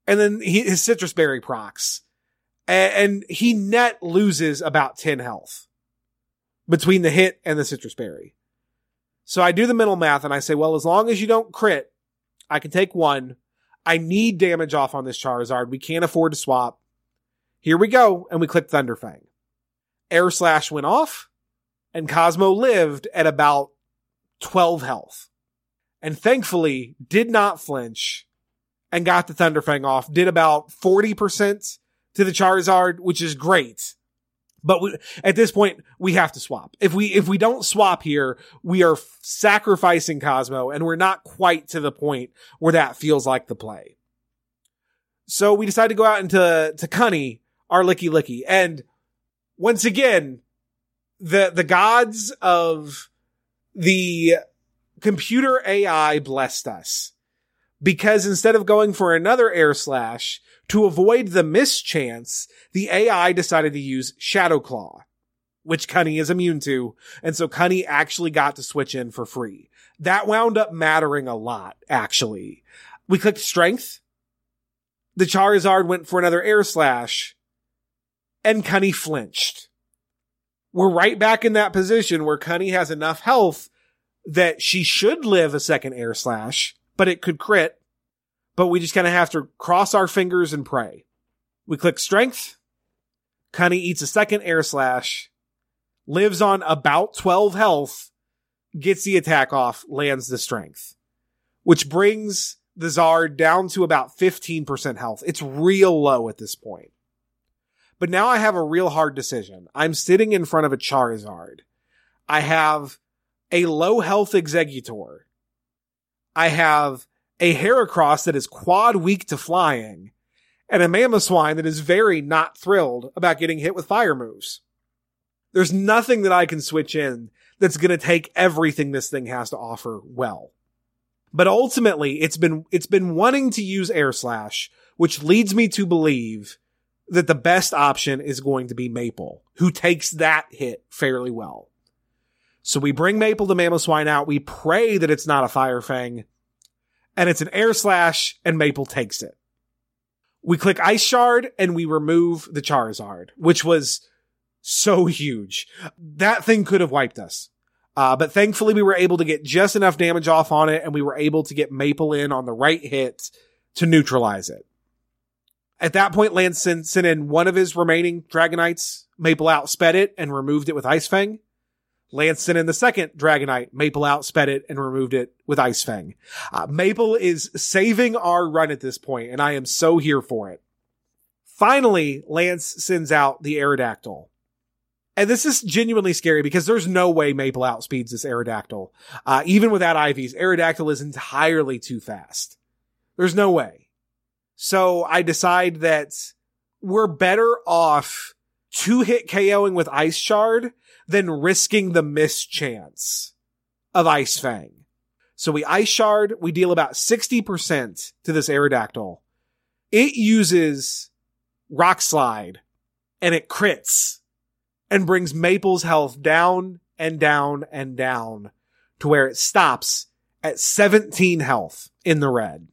And then his citrus berry procs. And he net loses about 10 health between the hit and the citrus berry. So I do the mental math and I say, well, as long as you don't crit, I can take 1. I need damage off on this Charizard. We can't afford to swap. Here we go. And we click Thunderfang. Air Slash went off and Cosmo lived at about 12 health. And thankfully did not flinch and got the Thunderfang off. Did about 40% to the Charizard, which is great. But at this point, we have to swap. If we don't swap here, we are sacrificing Cosmo, and we're not quite to the point where that feels like the play. So we decide to go out into Cunny, our Licky Licky. And once again, the gods of the computer AI blessed us. Because instead of going for another Air Slash, to avoid the mischance, the AI decided to use Shadow Claw, which Cunny is immune to, and so Cunny actually got to switch in for free. That wound up mattering a lot, actually. We clicked Strength. The Charizard went for another Air Slash, and Cunny flinched. We're right back in that position where Cunny has enough health that she should live a second Air Slash, but it could crit. But we just kind of have to cross our fingers and pray. We click Strength. Cunny eats a second Air Slash. Lives on about 12 health. Gets the attack off. Lands the Strength. Which brings the Zard down to about 15% health. It's real low at this point. But now I have a real hard decision. I'm sitting in front of a Charizard. I have a low health Exeggutor. I have a Heracross that is quad weak to flying, and a Mamoswine that is very not thrilled about getting hit with fire moves. There's nothing that I can switch in that's going to take everything this thing has to offer well. But ultimately, it's been wanting to use Air Slash, which leads me to believe that the best option is going to be Maple, who takes that hit fairly well. So we bring Maple to Mamoswine out. We pray that it's not a Fire Fang. And it's an Air Slash, and Maple takes it. We click Ice Shard, and we remove the Charizard, which was so huge. That thing could have wiped us. But thankfully, we were able to get just enough damage off on it, and we were able to get Maple in on the right hit to neutralize it. At that point, Lance sent in one of his remaining Dragonites. Maple outsped it and removed it with Ice Fang. Lance sent in the second Dragonite. Maple outsped it and removed it with Ice Fang. Maple is saving our run at this point, and I am so here for it. Finally, Lance sends out the Aerodactyl. And this is genuinely scary because there's no way Maple outspeeds this Aerodactyl. Even without IVs, Aerodactyl is entirely too fast. There's no way. So I decide that we're better off 2-hit KOing with Ice Shard than risking the mischance of Ice Fang. So we Ice Shard, we deal about 60% to this Aerodactyl. It uses Rock Slide, and it crits, and brings Maple's health down and down and down to where it stops at 17 health in the red.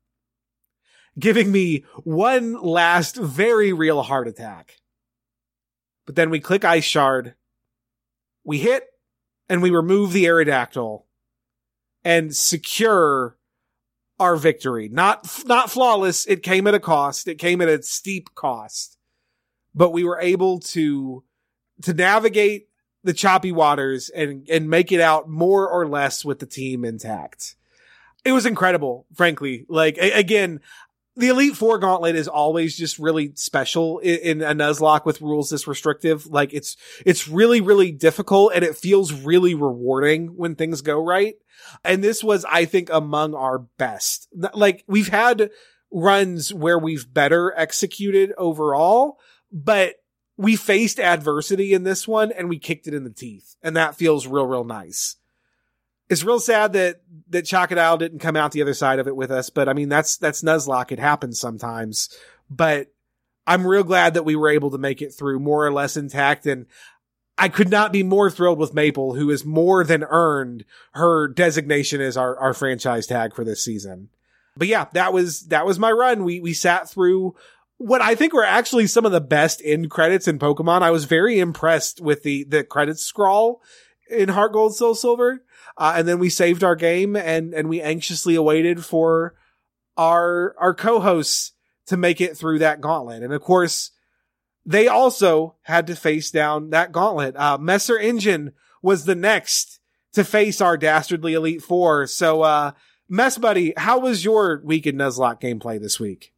Giving me one last very real heart attack. But then we click Ice Shard, we hit, and we remove the Aerodactyl and secure our victory. Not flawless. It came at a cost. It came at a steep cost. But we were able to navigate the choppy waters and make it out more or less with the team intact. It was incredible, frankly. Like, again, the Elite Four Gauntlet is always just really special in a Nuzlocke with rules this restrictive. Like, it's really, really difficult, and it feels really rewarding when things go right. And this was, I think, among our best. Like, we've had runs where we've better executed overall, but we faced adversity in this one and we kicked it in the teeth. And that feels real, real nice. It's real sad that Chocodile didn't come out the other side of it with us, but I mean, that's Nuzlocke. It happens sometimes, but I'm real glad that we were able to make it through more or less intact. And I could not be more thrilled with Maple, who has more than earned her designation as our franchise tag for this season. But yeah, that was my run. We sat through what I think were actually some of the best end credits in Pokemon. I was very impressed with the credits scrawl in Heart Gold, Soul Silver. And then we saved our game and we anxiously awaited for our co-hosts to make it through that gauntlet. And of course, they also had to face down that gauntlet. Messer Engine was the next to face our Dastardly Elite Four. So, Mess Buddy, how was your week in Nuzlocke gameplay this week?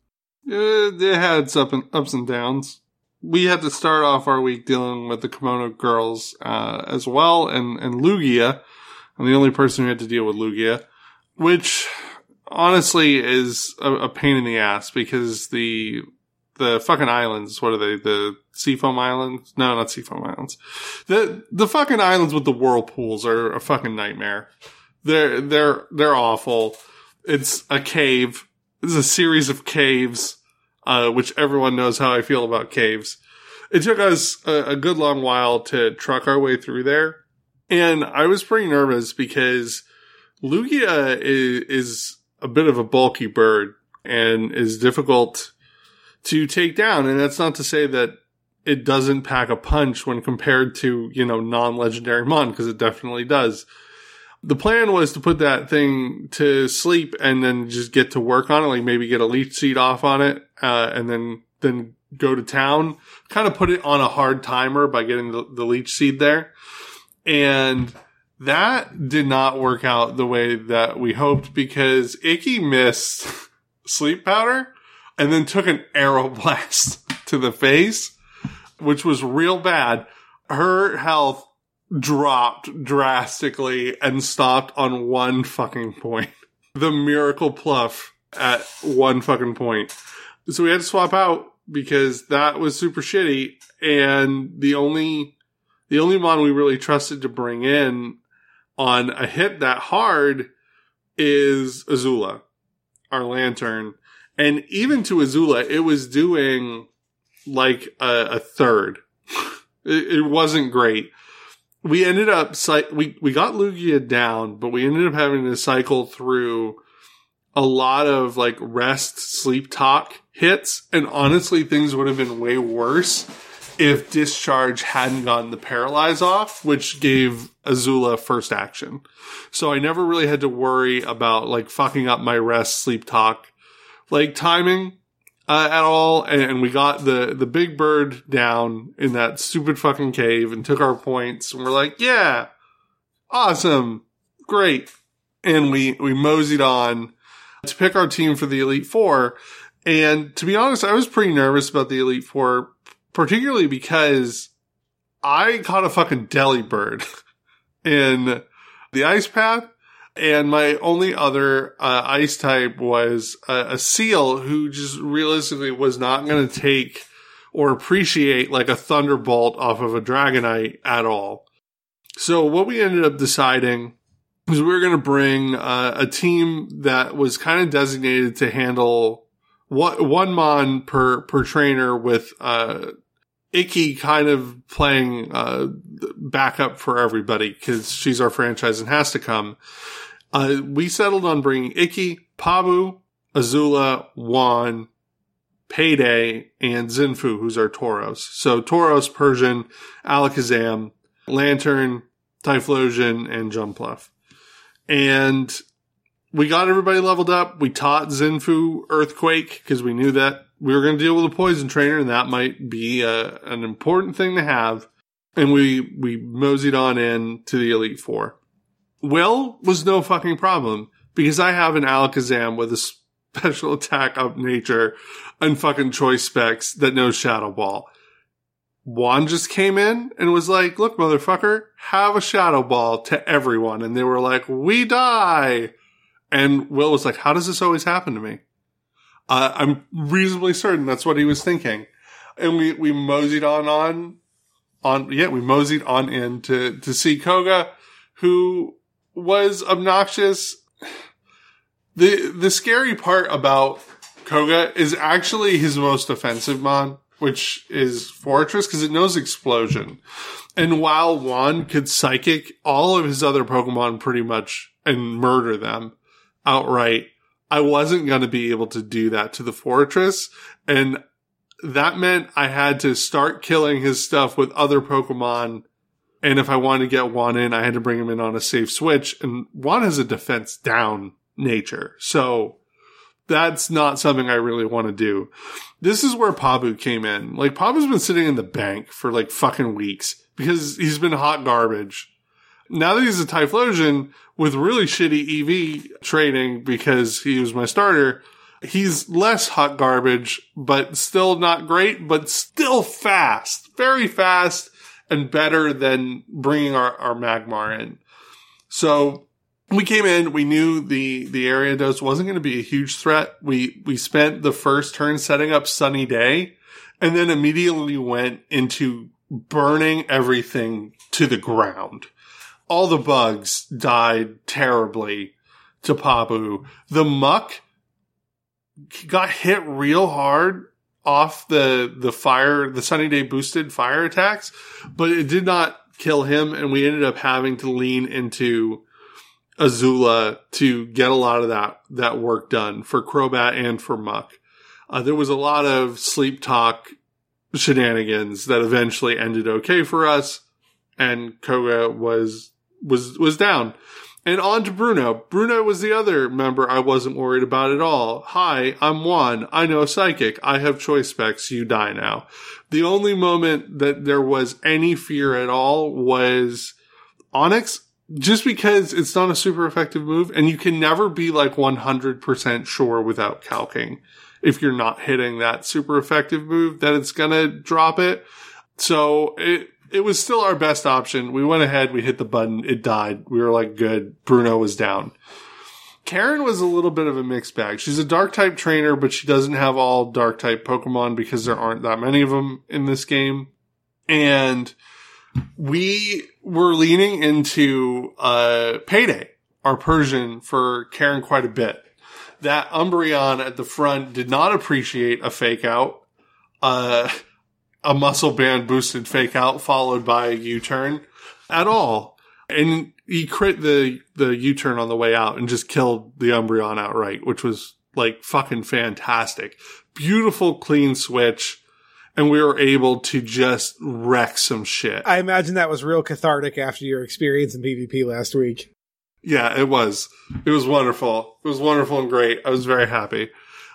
It had its ups and downs. We had to start off our week dealing with the Kimono girls, as well, and Lugia. I'm the only person who had to deal with Lugia, which honestly is a pain in the ass because the fucking islands, what are they? The Seafoam Islands? No, not Seafoam Islands. The fucking islands with the whirlpools are a fucking nightmare. They're awful. It's a cave. It's a series of caves, which everyone knows how I feel about caves. It took us a good long while to truck our way through there. And I was pretty nervous because Lugia is a bit of a bulky bird and is difficult to take down. And that's not to say that it doesn't pack a punch when compared to, non-legendary Mon, because it definitely does. The plan was to put that thing to sleep and then just get to work on it, like maybe get a leech seed off on it, and then go to town. Kind of put it on a hard timer by getting the leech seed there. And that did not work out the way that we hoped because Icky missed sleep powder and then took an arrow blast to the face, which was real bad. Her health dropped drastically and stopped on one fucking point. The Miracle Pluff at one fucking point. So we had to swap out because that was super shitty. And the only Mon we really trusted to bring in on a hit that hard is Azula, our Lantern. And even to Azula, it was doing like a third. It wasn't great. We ended up, we got Lugia down, but we ended up having to cycle through a lot of like rest, sleep talk hits. And honestly, things would have been way worse if Discharge hadn't gotten the Paralyze off, which gave Azula first action. So I never really had to worry about like fucking up my rest, sleep talk, like timing. At all, and we got the big bird down in that stupid fucking cave and took our points, and we're like, yeah, awesome, great. And we moseyed on to pick our team for the Elite Four. And to be honest, I was pretty nervous about the Elite Four, particularly because I caught a fucking Delibird in the ice path. And my only other ice type was a Seal who just realistically was not going to take or appreciate like a Thunderbolt off of a Dragonite at all. So what we ended up deciding was we were going to bring a team that was kind of designated to handle one Mon per trainer, with Icky kind of playing backup for everybody because she's our franchise and has to come. We settled on bringing Icky, Pabu, Azula, Juan, Payday, and Zinfu, who's our Tauros. So Tauros, Persian, Alakazam, Lantern, Typhlosion, and Jumpluff. And we got everybody leveled up. We taught Zinfu Earthquake because we knew that we were going to deal with a poison trainer and that might be an important thing to have. And we moseyed on in to the Elite Four. Will was no fucking problem because I have an Alakazam with a special attack up nature and fucking choice specs that knows Shadow Ball. Juan just came in and was like, look, motherfucker, have a Shadow Ball to everyone. And they were like, we die. And Will was like, how does this always happen to me? I'm reasonably certain that's what he was thinking. And we moseyed we moseyed on in to see Koga, who was obnoxious. The scary part about Koga is actually his most offensive Mon, which is Fortress, because it knows Explosion. And while Juan could Psychic all of his other Pokemon pretty much and murder them outright, I wasn't going to be able to do that to the fortress. And that meant I had to start killing his stuff with other Pokemon. And if I wanted to get Juan in, I had to bring him in on a safe switch. And Juan has a defense down nature. So that's not something I really want to do. This is where Pabu came in. Like, Pabu's been sitting in the bank for like fucking weeks because he's been hot garbage. Now that he's a Typhlosion with really shitty EV training because he was my starter, he's less hot garbage, but still not great, but still fast. Very fast and better than bringing our Magmar in. So we came in, we knew the Ariados wasn't going to be a huge threat. We spent the first turn setting up Sunny Day and then immediately went into burning everything to the ground. All the bugs died terribly to Pabu. The Muck got hit real hard off the fire, the Sunny Day boosted fire attacks, but it did not kill him. And we ended up having to lean into Azula to get a lot of that work done for Crobat and for Muck. There was a lot of sleep talk shenanigans that eventually ended okay for us. And Koga was down. And on to Bruno. Bruno was the other member I wasn't worried about at all. Hi, I'm Juan. I know Psychic. I have choice specs. You die now. The only moment that there was any fear at all was Onix, just because it's not a super effective move, and you can never be like 100% sure without calcing if you're not hitting that super effective move that it's gonna drop it. So it was still our best option. We went ahead, we hit the button, it died. We were like, good. Bruno was down. Karen was a little bit of a mixed bag. She's a dark type trainer, but she doesn't have all dark type Pokemon because there aren't that many of them in this game. And we were leaning into Payday, our Persian, for Karen quite a bit. That Umbreon at the front did not appreciate a fake out. A muscle band boosted fake out followed by a U-turn at all. And he crit the U-turn on the way out and just killed the Umbreon outright, which was like fucking fantastic. Beautiful clean switch. And we were able to just wreck some shit. I imagine that was real cathartic after your experience in PvP last week. Yeah, it was. It was wonderful. It was wonderful and great. I was very happy.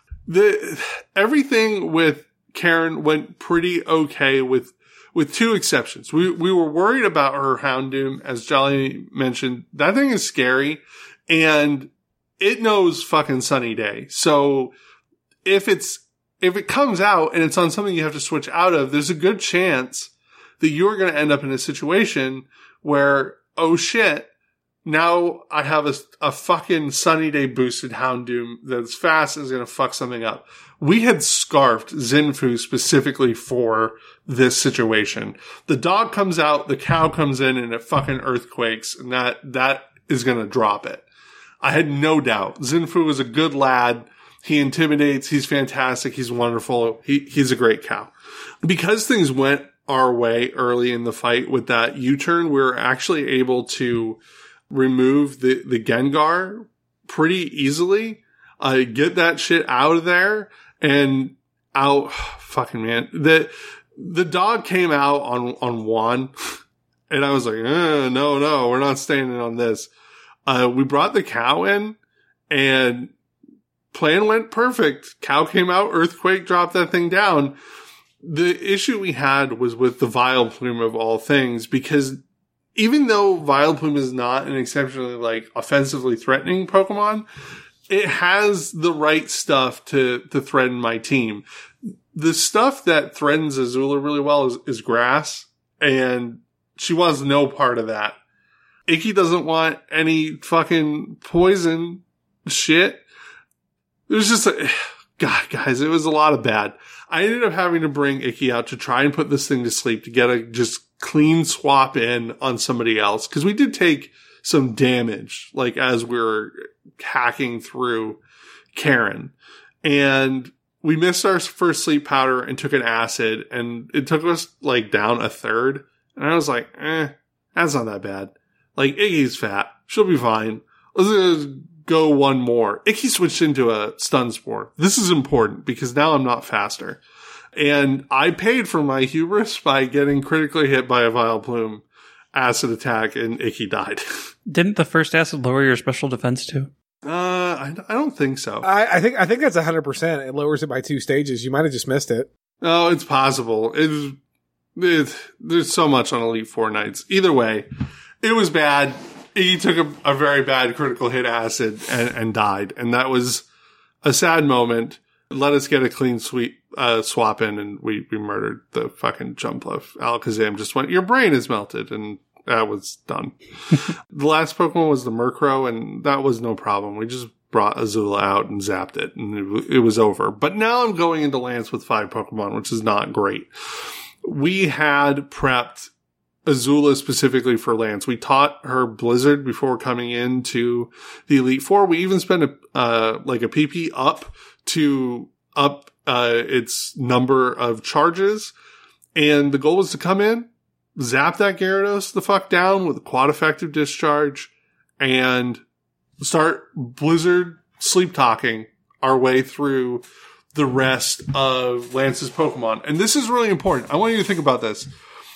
Everything with Karen went pretty okay with two exceptions. We were worried about her Houndoom, as Jolly mentioned. That thing is scary, and it knows fucking Sunny Day. So if it comes out and it's on something you have to switch out of, there's a good chance that you're going to end up in a situation where, oh shit, now I have a fucking Sunny Day boosted Houndoom that's fast and is going to fuck something up. We had scarfed Zinfu specifically for this situation. The dog comes out, the cow comes in, and it fucking earthquakes, and that is going to drop it. I had no doubt. Zinfu is a good lad. He intimidates. He's fantastic. He's wonderful. He's a great cow. Because things went our way early in the fight with that U-turn, we were actually able to remove the Gengar pretty easily. Get that shit out of there and out. Fucking man. The dog came out on Juan and I was like, no, we're not standing on this. We brought the cow in and plan went perfect. Cow came out, earthquake, dropped that thing down. The issue we had was with the Vileplume of all things, because even though Vileplume is not an exceptionally like offensively threatening Pokemon, it has the right stuff to threaten my team. The stuff that threatens Azula really well is grass, and she wants no part of that. Icky doesn't want any fucking poison shit. It was just God, guys, it was a lot of bad. I ended up having to bring Icky out to try and put this thing to sleep to get a just clean swap in on somebody else. Cause we did take some damage, like as we were hacking through Karen, and we missed our first sleep powder and took an acid, and it took us like down a third. And I was like, that's not that bad. Like, Iggy's fat. She'll be fine. Let's go one more. Icky switched into a stun spore. This is important because now I'm not faster. And I paid for my hubris by getting critically hit by a Vileplume acid attack, and Icky died. Didn't the first acid lower your special defense too? I don't think so. I think that's 100%. It lowers it by 2 stages. You might have just missed it. Oh, it's possible. There's so much on Elite Four Nights. Either way, it was bad. He took a very bad critical hit acid and died. And that was a sad moment. Let us get a clean sweep, swap in, and we murdered the fucking Jumpluff. Alakazam just went, your brain is melted, and that was done. The last Pokemon was the Murkrow, and that was no problem. We just brought Azula out and zapped it, and it was over. But now I'm going into Lance with 5 Pokemon, which is not great. We had prepped Azula specifically for Lance. We taught her Blizzard before coming into the Elite Four. We even spent a PP up to up its number of charges. And the goal was to come in, zap that Gyarados the fuck down with a quad effective discharge, and start Blizzard sleep talking our way through the rest of Lance's Pokemon. And this is really important. I want you to think about this.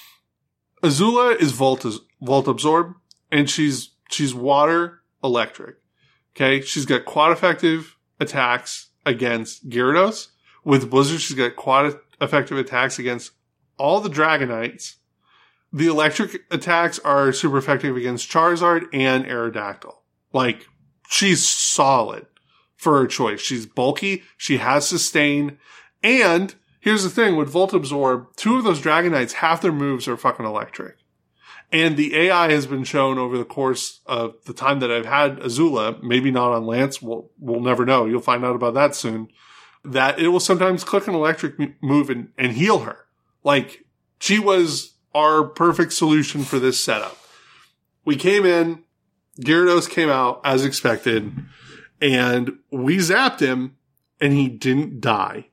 Azula is Volt Absorb, and she's water electric. Okay? She's got quad effective attacks against Gyarados. With Blizzard, she's got quad effective attacks against all the Dragonites. The electric attacks are super effective against Charizard and Aerodactyl. Like, she's solid for her choice. She's bulky, she has sustain, and here's the thing, with Volt Absorb, 2 of those Dragonites, half their moves are fucking electric. And the AI has been shown over the course of the time that I've had Azula, maybe not on Lance, we'll never know, you'll find out about that soon, that it will sometimes click an electric move and heal her. Like, she was our perfect solution for this setup. We came in, Gyarados came out as expected, and we zapped him, and he didn't die.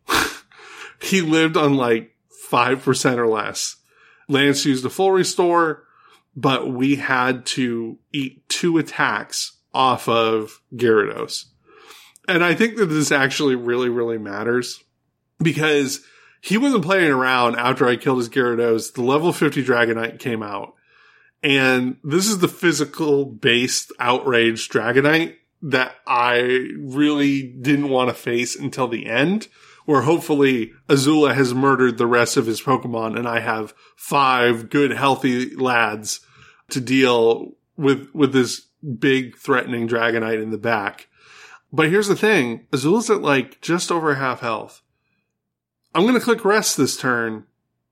He lived on like 5% or less. Lance used a full restore, but we had to eat 2 attacks off of Gyarados. And I think that this actually really, really matters because he wasn't playing around after I killed his Gyarados. The level 50 Dragonite came out. And this is the physical-based outraged Dragonite that I really didn't want to face until the end, where hopefully Azula has murdered the rest of his Pokemon and I have 5 good, healthy lads to deal with this big, threatening Dragonite in the back. But here's the thing. Azula's at like just over half health. I'm going to click rest this turn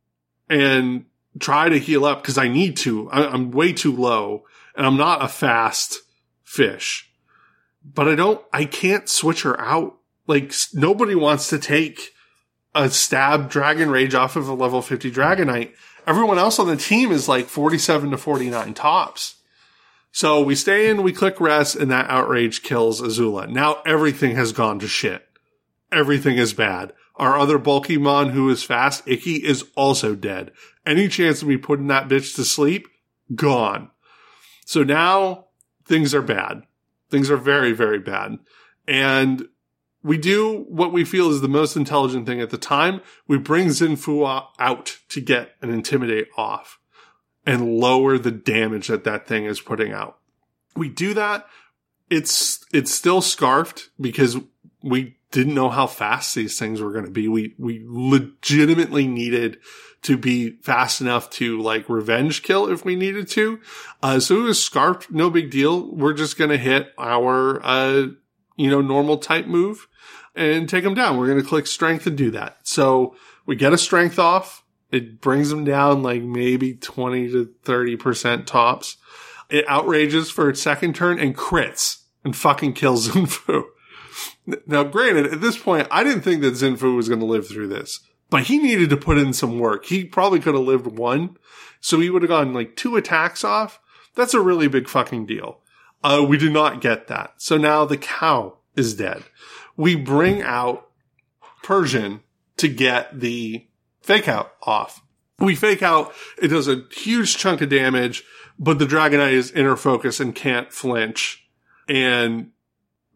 and try to heal up because I need to. I'm way too low and I'm not a fast fish. But I can't switch her out. Like, nobody wants to take a stab Dragon Rage off of a level 50 Dragonite. Everyone else on the team is like 47 to 49 tops. So we stay in, we click rest, and that outrage kills Azula. Now everything has gone to shit. Everything is bad. Our other Bulkymon who is fast, Icky, is also dead. Any chance of me putting that bitch to sleep? Gone. So now things are bad. Things are very, very bad. And we do what we feel is the most intelligent thing at the time. We bring Zinfu out to get an Intimidate off and lower the damage that thing is putting out. We do that. It's still scarfed because we didn't know how fast these things were going to be. We legitimately needed to be fast enough to like revenge kill if we needed to. So it was scarfed. No big deal. We're just going to hit our, normal type move and take them down. We're going to click strength and do that. So we get a strength off. It brings them down like maybe 20 to 30% tops. It outrages for its second turn and crits and fucking kills Zinfu. Now, granted, at this point, I didn't think that Zinfu was going to live through this, but he needed to put in some work. He probably could have lived 1, so he would have gotten like 2 attacks off. That's a really big fucking deal. We did not get that. So now the cow is dead. We bring out Persian to get the fake out off. We fake out. It does a huge chunk of damage, but the Dragonite is inner focus and can't flinch. And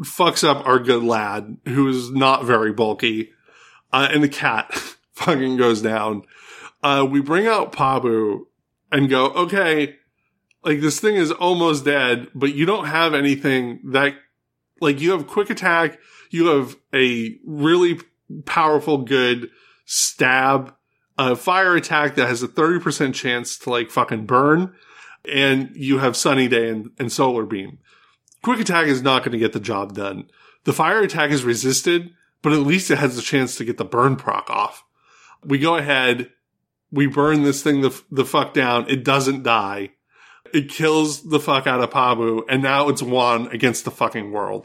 fucks up our good lad, who is not very bulky, and the cat fucking goes down. We bring out Pabu and go, okay, like this thing is almost dead, but you don't have anything that, like you have quick attack, you have a really powerful, good stab, fire attack that has a 30% chance to like fucking burn, and you have Sunny Day and Solar Beam. Quick attack is not going to get the job done. The fire attack is resisted, but at least it has a chance to get the burn proc off. We go ahead, we burn this thing the fuck down, it doesn't die. It kills the fuck out of Pabu, and now it's Juan against the fucking world.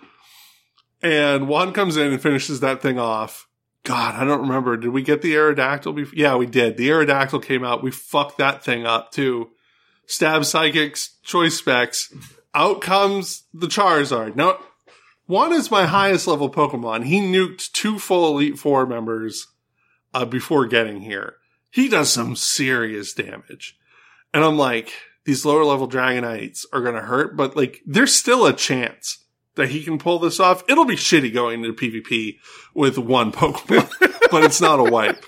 And Juan comes in and finishes that thing off. God, I don't remember. Did we get the Aerodactyl before? Yeah, we did. The Aerodactyl came out. We fucked that thing up, too. Stab Psychics, Choice Specs. Out comes the Charizard. Now, Juan is my highest level Pokemon. He nuked 2 full Elite Four members before getting here. He does some serious damage. And I'm like, these lower level Dragonites are going to hurt, but like, there's still a chance that he can pull this off. It'll be shitty going into PvP with one Pokemon, but it's not a wipe.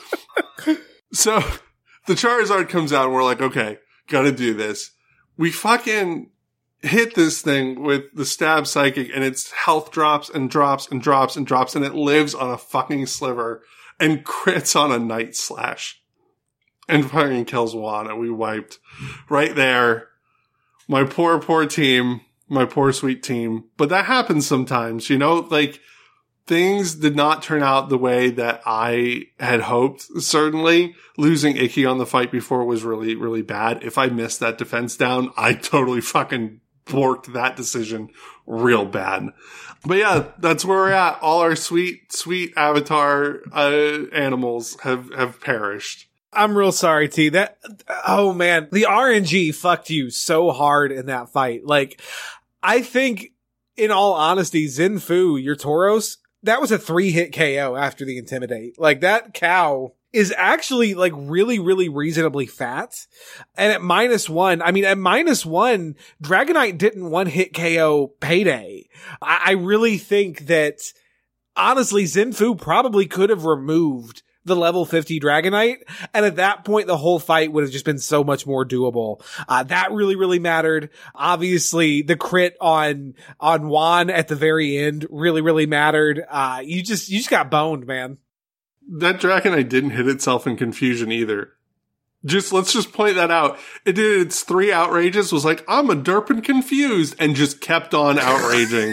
So the Charizard comes out and we're like, okay, gotta do this. We fucking hit this thing with the Stab Psychic, and its health drops and drops and drops and drops, and it lives on a fucking sliver and crits on a Night Slash and fucking kills Juan, and we wiped right there. My poor team, my poor sweet team. But that happens sometimes, you know, like things did not turn out the way that I had hoped. Certainly losing Icky on the fight before was really, really bad. If I missed that defense down, I totally fucking borked that decision real bad. But yeah, that's where we're at. All our sweet avatar animals have perished. I'm real sorry, T. Oh man, the RNG fucked you so hard in that fight. Like, I think, in all honesty, Zinfu, your Tauros, that was a 3-hit KO after the Intimidate. Like, that cow is actually like really, really reasonably fat. And at -1, I mean, at -1, Dragonite didn't 1-hit KO Payday. I really think that, honestly, Zinfu probably could have removed the level 50 Dragonite, and at that point the whole fight would have just been so much more doable. That really, really mattered. Obviously, the crit on Juan at the very end really, really mattered. You just got boned, man. That Dragonite didn't hit itself in confusion either. Let's just point that out. It did its 3 outrages, was like, I'm a derpin' confused, and just kept on outraging.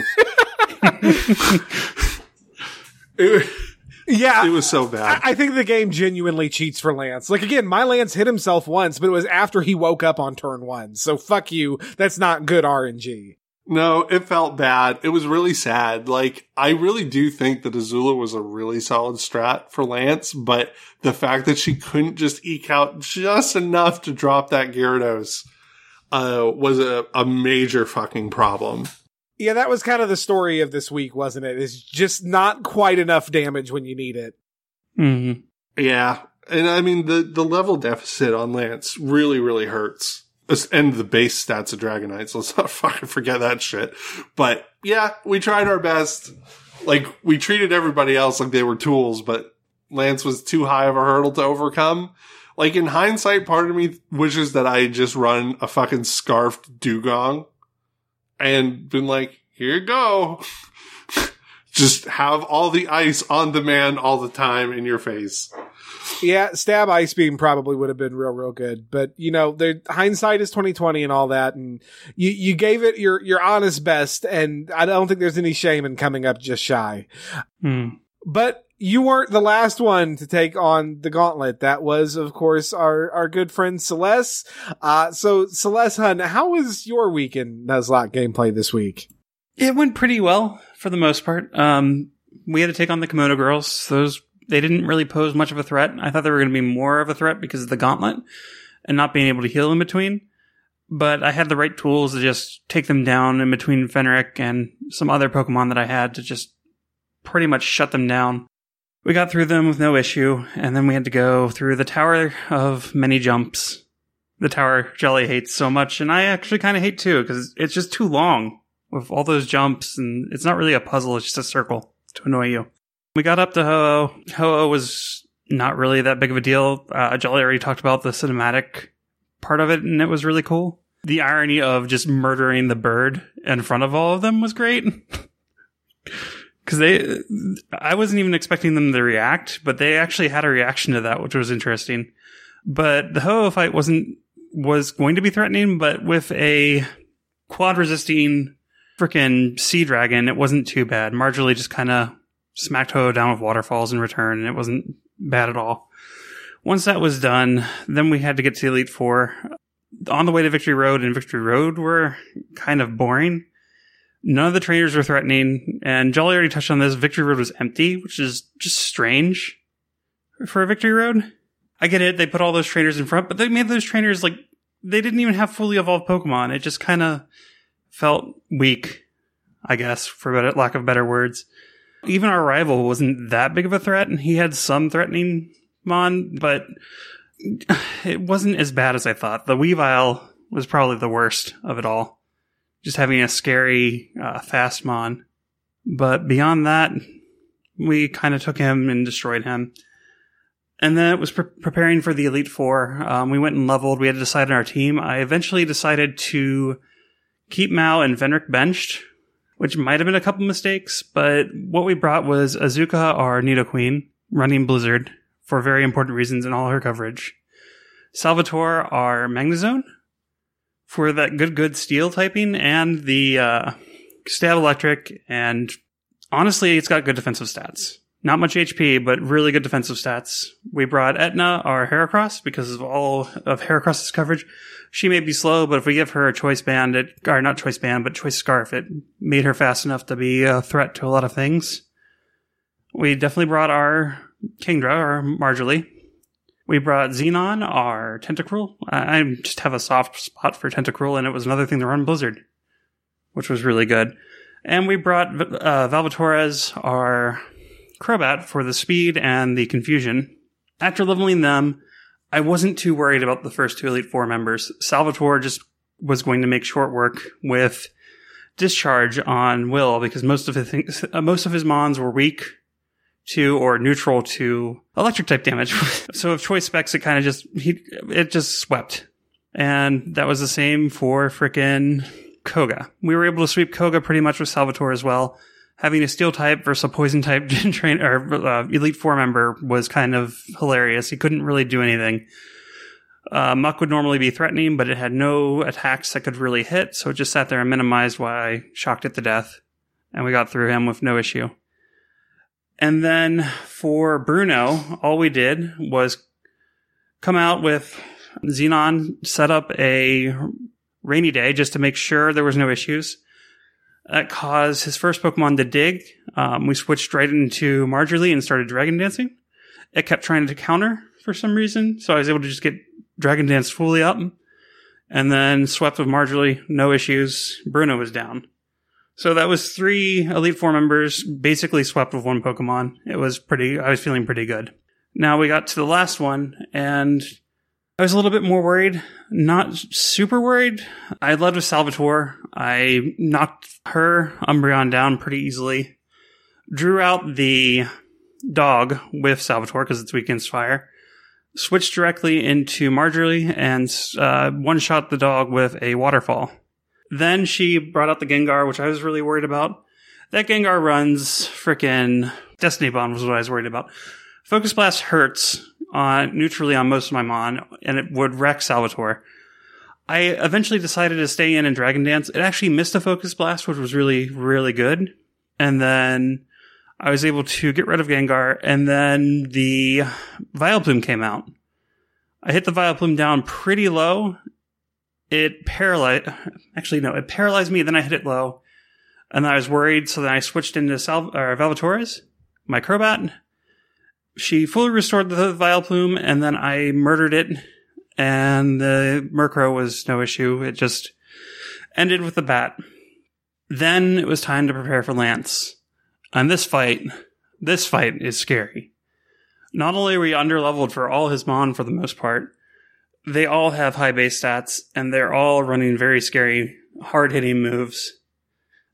Yeah. It was so bad. I think the game genuinely cheats for Lance. Like, again, my Lance hit himself once, but it was after he woke up on turn 1. So fuck you. That's not good RNG. No, it felt bad. It was really sad. Like, I really do think that Azula was a really solid strat for Lance, but the fact that she couldn't just eke out just enough to drop that Gyarados, was a major fucking problem. Yeah, that was kind of the story of this week, wasn't it? It's just not quite enough damage when you need it. Mm-hmm. Yeah. And I mean, the level deficit on Lance really, really hurts. And the base stats of Dragonite, so let's not fucking forget that shit. But yeah, we tried our best. Like, we treated everybody else like they were tools, but Lance was too high of a hurdle to overcome. Like, in hindsight, part of me wishes that I had just run a fucking scarfed Dugong and been like, here you go. Just have all the ice on demand all the time in your face. Yeah, Stab Ice Beam probably would have been real, real good. But, you know, the hindsight is 20/20 and all that. And you gave it your honest best. And I don't think there's any shame in coming up just shy. But you weren't the last one to take on the gauntlet. That was, of course, our good friend Celeste. So Celeste, hun, how was your week in Nuzlocke gameplay this week? It went pretty well for the most part. We had to take on the Komodo girls. They didn't really pose much of a threat. I thought they were going to be more of a threat because of the gauntlet and not being able to heal in between. But I had the right tools to just take them down in between Fenric and some other Pokemon that I had to just pretty much shut them down. We got through them with no issue, and then we had to go through the Tower of Many Jumps. The tower Jelly hates so much, and I actually kind of hate too, because it's just too long with all those jumps, and it's not really a puzzle, it's just a circle to annoy you. We got up to Ho-Oh. Ho-Oh was not really that big of a deal. Jolly already talked about the cinematic part of it, and it was really cool. The irony of just murdering the bird in front of all of them was great. Because I wasn't even expecting them to react, but they actually had a reaction to that, which was interesting. But the Ho-Oh fight was going to be threatening, but with a quad resisting freaking sea dragon, it wasn't too bad. Marjorie just kind of smacked Ho-Oh down with waterfalls in return, and it wasn't bad at all. Once that was done, then we had to get to the Elite Four. On the way to Victory Road and Victory Road were kind of boring. None of the trainers were threatening, and Jolly already touched on this. Victory Road was empty, which is just strange for a Victory Road. I get it, they put all those trainers in front, but they made those trainers like, they didn't even have fully evolved Pokemon. It just kind of felt weak, I guess, for lack of better words. Even our rival wasn't that big of a threat, and he had some threatening Mon, but it wasn't as bad as I thought. The Weavile was probably the worst of it all. Just having a scary, fast Mon. But beyond that, we kind of took him and destroyed him. And then it was preparing for the Elite Four. We went and leveled. We had to decide on our team. I eventually decided to keep Mao and Venric benched, which might have been a couple mistakes, but what we brought was Azuka, our Nidoqueen, running Blizzard, for very important reasons in all her coverage. Salvatore, our Magnezone, for that good steel typing, and the Stab Electric, and honestly, it's got good defensive stats. Not much HP, but really good defensive stats. We brought Etna, our Heracross, because of all of Heracross's coverage. She may be slow, but if we give her a choice band, or not choice band, but choice scarf, it made her fast enough to be a threat to a lot of things. We definitely brought our Kingdra, or Marjorie. We brought Xenon, our Tentacruel. I just have a soft spot for Tentacruel, and it was another thing to run Blizzard, which was really good. And we brought Valvatores, our Crobat, for the speed and the confusion. After leveling them, I wasn't too worried about the first two Elite Four members. Salvatore just was going to make short work with Discharge on Will, because most of his Mons were weak to or neutral to electric type damage. So with choice specs, it just swept. And that was the same for frickin' Koga. We were able to sweep Koga pretty much with Salvatore as well. Having a steel type versus a poison type Elite Four member was kind of hilarious. He couldn't really do anything. Muck would normally be threatening, but it had no attacks that could really hit, so it just sat there and minimized while I shocked it to death. And we got through him with no issue. And then for Bruno, all we did was come out with Xenon, set up a rainy day just to make sure there was no issues. That caused his first Pokemon to dig. We switched right into Marjorie and started Dragon Dancing. It kept trying to counter for some reason, so I was able to just get Dragon Dance fully up, and then swept with Marjorie, no issues. Bruno was down. So that was 3 Elite Four members, basically swept with one Pokemon. I was feeling pretty good. Now we got to the last one, and I was a little bit more worried. Not super worried. I led with Salvatore. I knocked her Umbreon down pretty easily. Drew out the dog with Salvatore because it's weak against fire. Switched directly into Marjorie and one-shot the dog with a waterfall. Then she brought out the Gengar, which I was really worried about. That Gengar runs frickin' Destiny Bond was what I was worried about. Focus Blast hurts neutrally on most of my Mon, and it would wreck Salvatore. I eventually decided to stay in and Dragon Dance. It actually missed a Focus Blast, which was really, really good. And then I was able to get rid of Gengar, and then the Vileplume came out. I hit the Vileplume down pretty low. It paralyzed me, then I hit it low. And then I was worried, so then I switched into Valvatores, my Crobat. She fully restored the Vileplume, and then I murdered it, and the Murkrow was no issue. It just ended with the bat. Then it was time to prepare for Lance. And this fight is scary. Not only are we underleveled for all his Mon for the most part, they all have high base stats, and they're all running very scary, hard-hitting moves.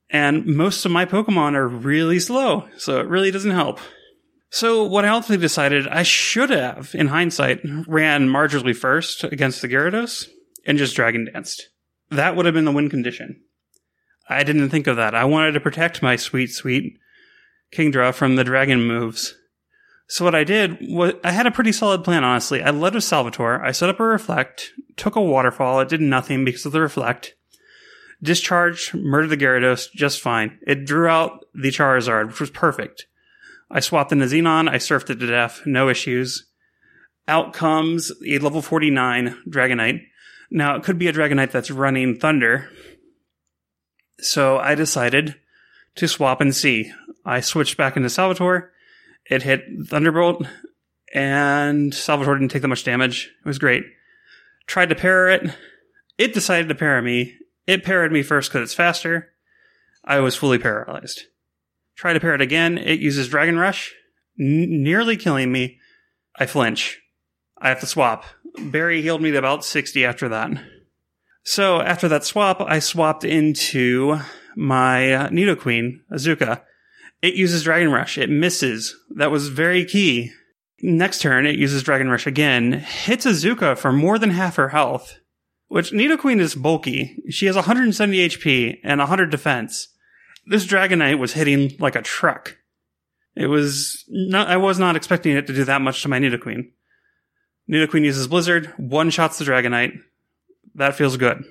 And most of my Pokemon are really slow, so it really doesn't help. So what I ultimately decided, I should have, in hindsight, ran Marjorie first against the Gyarados and just Dragon Danced. That would have been the win condition. I didn't think of that. I wanted to protect my sweet, sweet Kingdra from the dragon moves. So what I did was, I had a pretty solid plan, honestly. I led with Salvatore. I set up a Reflect, took a Waterfall. It did nothing because of the Reflect. Discharged, murdered the Gyarados just fine. It drew out the Charizard, which was perfect. I swapped in the Xenon. I surfed it to death. No issues. Out comes a level 49 Dragonite. Now, it could be a Dragonite that's running Thunder. So I decided to swap and see. I switched back into Salvatore. It hit Thunderbolt, and Salvatore didn't take that much damage. It was great. Tried to parry it. It decided to parry me. It parried me first because it's faster. I was fully paralyzed. Tried to parry it again. It uses Dragon Rush, nearly killing me. I flinch. I have to swap. Barry healed me to about 60 after that. So after that swap, I swapped into my Nidoqueen, Azuka. It uses Dragon Rush. It misses. That was very key. Next turn, it uses Dragon Rush again. Hits Azuka for more than half her health. Which, Nidoqueen is bulky. She has 170 HP and 100 defense. This Dragonite was hitting like a truck. I was not expecting it to do that much to my Nidoqueen. Nidoqueen uses Blizzard, one-shots the Dragonite. That feels good.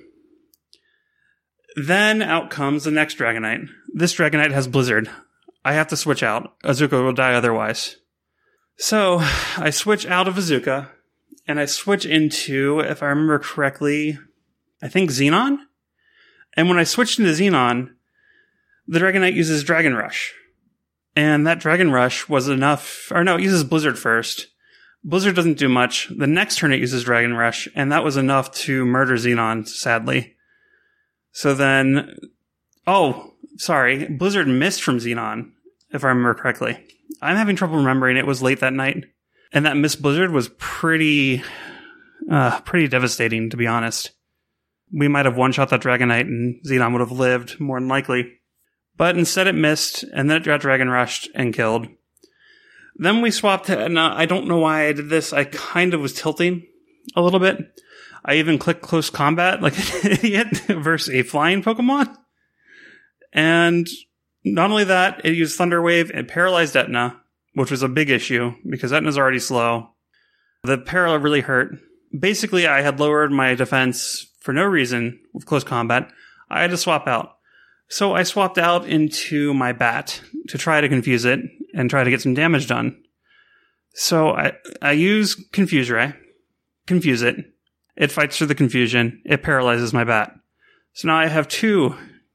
Then out comes the next Dragonite. This Dragonite has Blizzard. I have to switch out. Azuka will die otherwise. So, I switch out of Azuka, and I switch into, if I remember correctly, I think Xenon? And when I switched into Xenon, the Dragonite uses Dragon Rush. And that Dragon Rush was enough, or no, it uses Blizzard first. Blizzard doesn't do much. The next turn it uses Dragon Rush, and that was enough to murder Xenon, sadly. So then, Blizzard missed from Xenon, if I remember correctly. I'm having trouble remembering. It was late that night. And that missed Blizzard was pretty devastating, to be honest. We might have one-shot that Dragonite and Xenon would have lived, more than likely. But instead it missed, and then it got Dragon Rushed and killed. Then we swapped, and I don't know why I did this. I kind of was tilting a little bit. I even clicked Close Combat like an idiot versus a flying Pokemon. And not only that, it used Thunder Wave and paralyzed Etna, which was a big issue because Etna's already slow. The para really hurt. Basically, I had lowered my defense for no reason with Close Combat. I had to swap out. So I swapped out into my Bat to try to confuse it and try to get some damage done. So I use Confuse Ray, confuse it. It fights through the confusion. It paralyzes my Bat. So now I have three,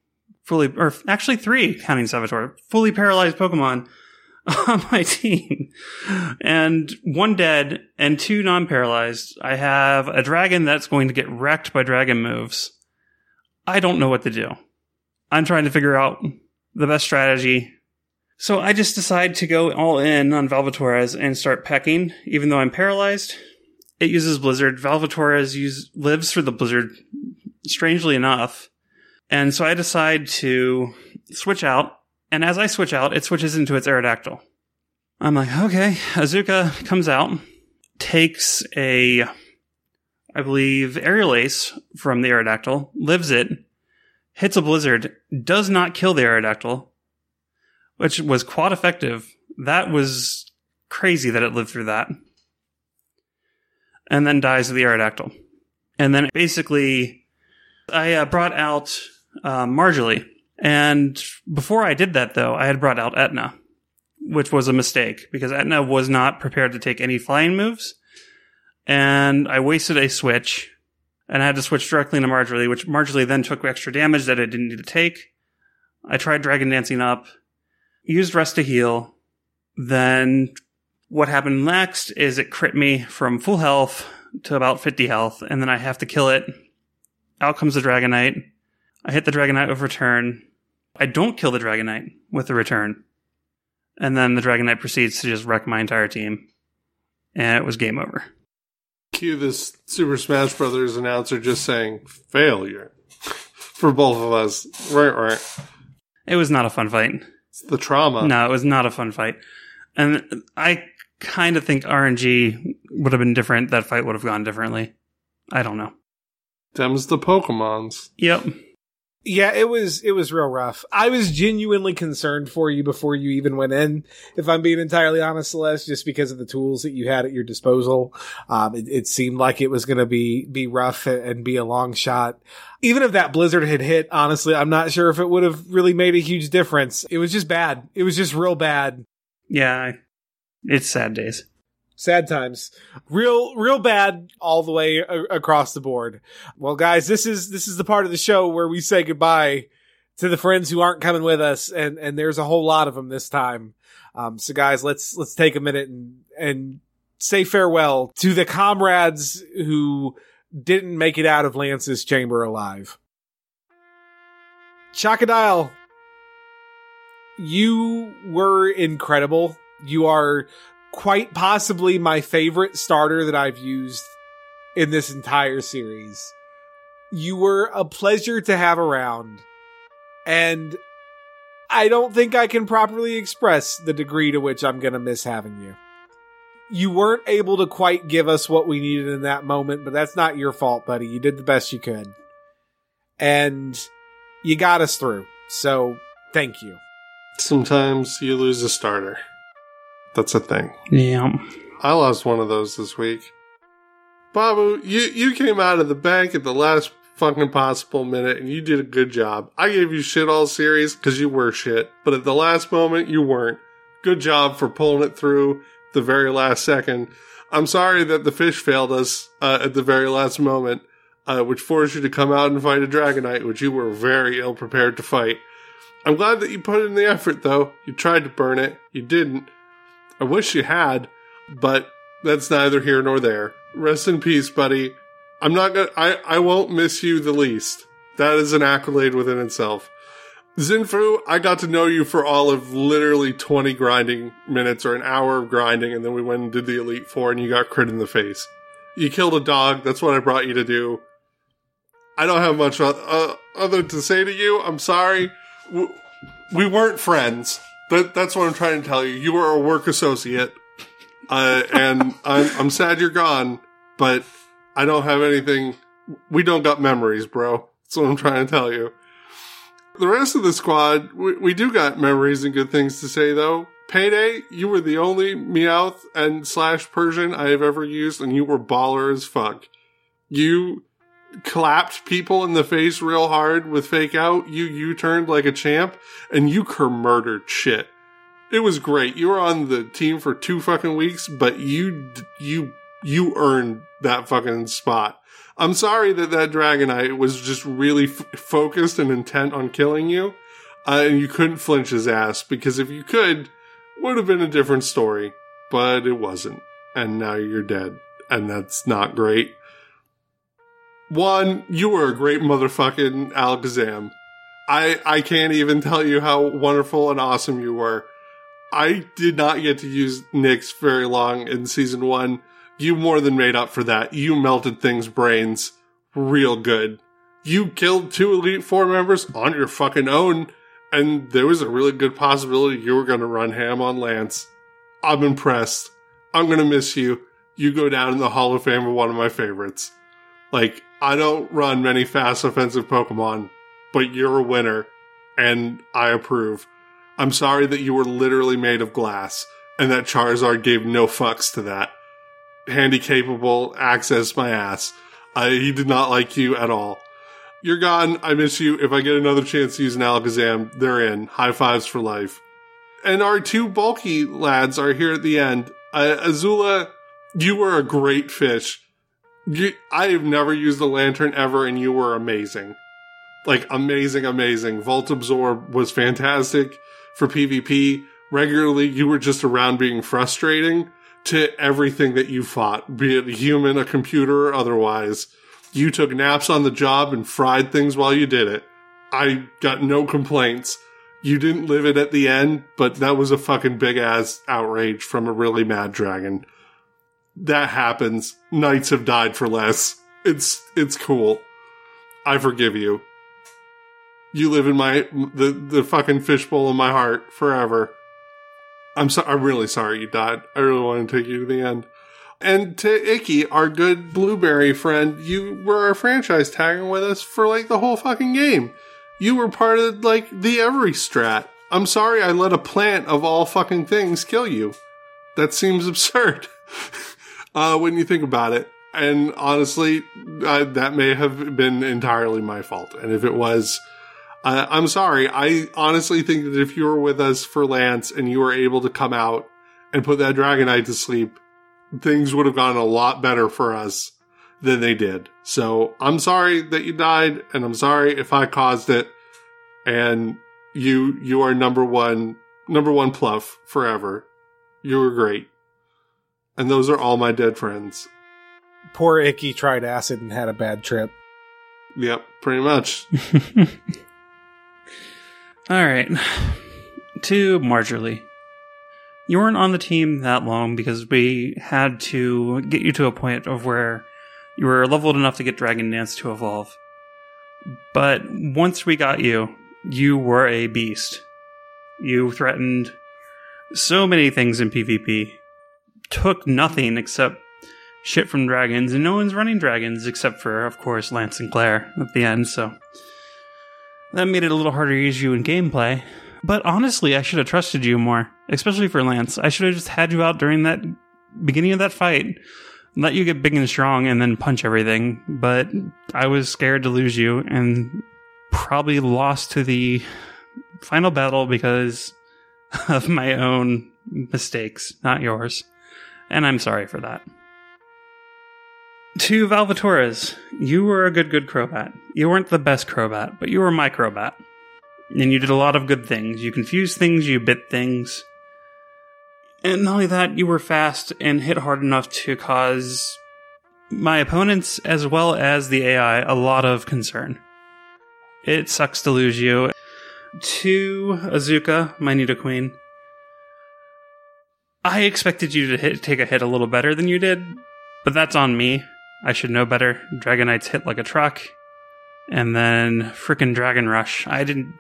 counting Salvatore, fully paralyzed Pokemon on my team. And one dead and two non-paralyzed. I have a dragon that's going to get wrecked by dragon moves. I don't know what to do. I'm trying to figure out the best strategy. So I just decide to go all in on Valvatores and start pecking, even though I'm paralyzed. It uses Blizzard. Valvatores lives through the Blizzard, strangely enough. And so I decide to switch out. And as I switch out, it switches into its Aerodactyl. I'm like, okay. Azuka comes out, takes I believe, Aerial Ace from the Aerodactyl, lives it, hits a Blizzard, does not kill the Aerodactyl, which was quite effective. That was crazy that it lived through that. And then dies of the Aerodactyl. And then basically, I brought out Marjorie. And before I did that, though, I had brought out Etna, which was a mistake, because Etna was not prepared to take any flying moves. And I wasted a switch, and I had to switch directly into Marjorie, which Marjorie then took extra damage that I didn't need to take. I tried Dragon Dancing up, used Rest to heal. Then what happened next is it crit me from full health to about 50 health, and then I have to kill it. Out comes the Dragonite. I hit the Dragonite with Return. I don't kill the Dragonite with the Return. And then the Dragonite proceeds to just wreck my entire team. And it was game over. Cue this Super Smash Brothers announcer just saying, failure. For both of us. Right. It was not a fun fight. It's the trauma. No, it was not a fun fight. And I kind of think RNG would have been different. That fight would have gone differently. I don't know. Them's the Pokemons. Yep. Yeah, it was real rough. I was genuinely concerned for you before you even went in, if I'm being entirely honest, Celeste, just because of the tools that you had at your disposal. It seemed like it was going to be rough and be a long shot. Even if that blizzard had hit, honestly, I'm not sure if it would have really made a huge difference. It was just bad. It was just real bad. Yeah, it's sad days. Sad times. Real bad all the way across the board. Well, guys, this is the part of the show where we say goodbye to the friends who aren't coming with us, and there's a whole lot of them this time. So guys, let's take a minute and say farewell to the comrades who didn't make it out of Lance's chamber alive. Chocodile, you were incredible. You are quite possibly my favorite starter that I've used in this entire series. You were a pleasure to have around, and I don't think I can properly express the degree to which I'm gonna miss having you. You weren't able to quite give us what we needed in that moment, but that's not your fault, buddy. You did the best you could. And you got us through. So, thank you. Sometimes you lose a starter. That's a thing. Yeah. I lost one of those this week. Babu, you came out of the bank at the last fucking possible minute, and you did a good job. I gave you shit all series because you were shit, but at the last moment, you weren't. Good job for pulling it through the very last second. I'm sorry that the fish failed us at the very last moment, which forced you to come out and fight a Dragonite, which you were very ill prepared to fight. I'm glad that you put in the effort, though. You tried to burn it. You didn't. I wish you had, but that's neither here nor there. Rest in peace, buddy. I won't miss you the least. That is an accolade within itself. Zinfu, I got to know you for all of literally 20 grinding minutes or an hour of grinding, and then we went and did the Elite Four and you got crit in the face. You killed a dog. That's what I brought you to do. I don't have much other to say to you. I'm sorry. We weren't friends. That's what I'm trying to tell you. You were a work associate, and I'm sad you're gone, but I don't have anything. We don't got memories, bro. That's what I'm trying to tell you. The rest of the squad, we do got memories and good things to say, though. Payday, you were the only Meowth and / Persian I have ever used, and you were baller as fuck. You clapped people in the face real hard with Fake Out. You U-turned like a champ, and you murdered shit. It was great. You were on the team for 2 fucking weeks, but you earned that fucking spot. I'm sorry that Dragonite was just really focused and intent on killing you, and you couldn't flinch his ass, because if you could, it would have been a different story, but it wasn't, and now you're dead, and that's not great. One, you were a great motherfucking Alakazam. I can't even tell you how wonderful and awesome you were. I did not get to use Nyx very long in Season 1. You more than made up for that. You melted things' brains real good. You killed 2 Elite Four members on your fucking own, and there was a really good possibility you were going to run ham on Lance. I'm impressed. I'm going to miss you. You go down in the Hall of Fame of one of my favorites. Like, I don't run many fast offensive Pokemon, but you're a winner, and I approve. I'm sorry that you were literally made of glass, and that Charizard gave no fucks to that. Handy capable, access my ass. He did not like you at all. You're gone. I miss you. If I get another chance to use an Alakazam, they're in. High fives for life. And our 2 bulky lads are here at the end. Azula, you were a great fish. I have never used a lantern ever, and you were amazing. Like, amazing, amazing. Volt Absorb was fantastic for PvP. Regularly, you were just around being frustrating to everything that you fought, be it a human, a computer, or otherwise. You took naps on the job and fried things while you did it. I got no complaints. You didn't live it at the end, but that was a fucking big-ass outrage from a really mad dragon. That happens. Knights have died for less. It's cool. I forgive you. You live in the fucking fishbowl in my heart forever. I'm really sorry you died. I really want to take you to the end. And to Icky, our good blueberry friend, you were our franchise tagging with us for like the whole fucking game. You were part of like the every strat. I'm sorry I let a plant of all fucking things kill you. That seems absurd when you think about it. And honestly, that may have been entirely my fault. And if it was, I'm sorry. I honestly think that if you were with us for Lance and you were able to come out and put that Dragonite to sleep, things would have gone a lot better for us than they did. So I'm sorry that you died, and I'm sorry if I caused it. And you are number one pluff forever. You were great. And those are all my dead friends. Poor Icky tried acid and had a bad trip. Yep, pretty much. All right. To Marjorie. You weren't on the team that long because we had to get you to a point of where you were leveled enough to get Dragon Dance to evolve. But once we got you, you were a beast. You threatened so many things in PvP. Took nothing except shit from dragons, and no one's running dragons except for, of course, Lance and Claire at the end, so that made it a little harder to use you in gameplay. But honestly, I should have trusted you more, especially for Lance. I should have just had you out during that beginning of that fight, let you get big and strong, and then punch everything. But I was scared to lose you, and probably lost to the final battle because of my own mistakes, not yours. And I'm sorry for that. To Valvatores, you were a good Crobat. You weren't the best Crobat, but you were my Crobat. And you did a lot of good things. You confused things, you bit things. And not only that, you were fast and hit hard enough to cause my opponents, as well as the AI, a lot of concern. It sucks to lose you. To Azuka, my Nidoqueen, I expected you to take a hit a little better than you did, but that's on me. I should know better. Dragonites hit like a truck. And then frickin' Dragon Rush. I didn't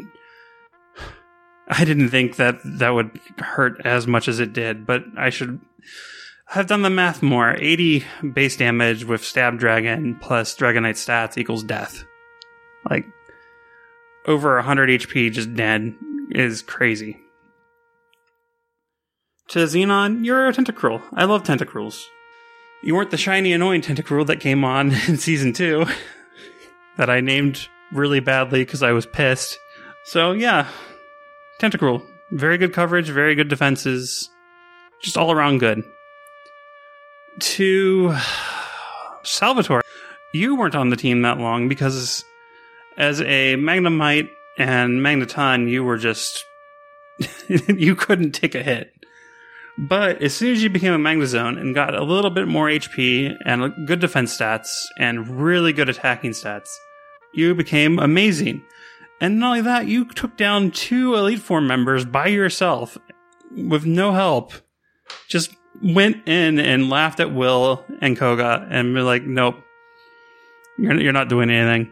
think that would hurt as much as it did, but I should have done the math more. 80 base damage with Stab Dragon plus Dragonite stats equals death. Like, over 100 HP just dead is crazy. To Xenon, you're a Tentacruel. I love Tentacruels. You weren't the shiny, annoying Tentacruel that came on in Season 2 that I named really badly because I was pissed. So, yeah, Tentacruel. Very good coverage, very good defenses. Just all around good. To Salvatore, you weren't on the team that long because as a Magnemite and Magneton, you were just... you couldn't take a hit. But as soon as you became a Magnezone and got a little bit more HP and good defense stats and really good attacking stats, you became amazing. And not only that, you took down 2 Elite Four members by yourself with no help. Just went in and laughed at Will and Koga and be like, nope, you're not doing anything.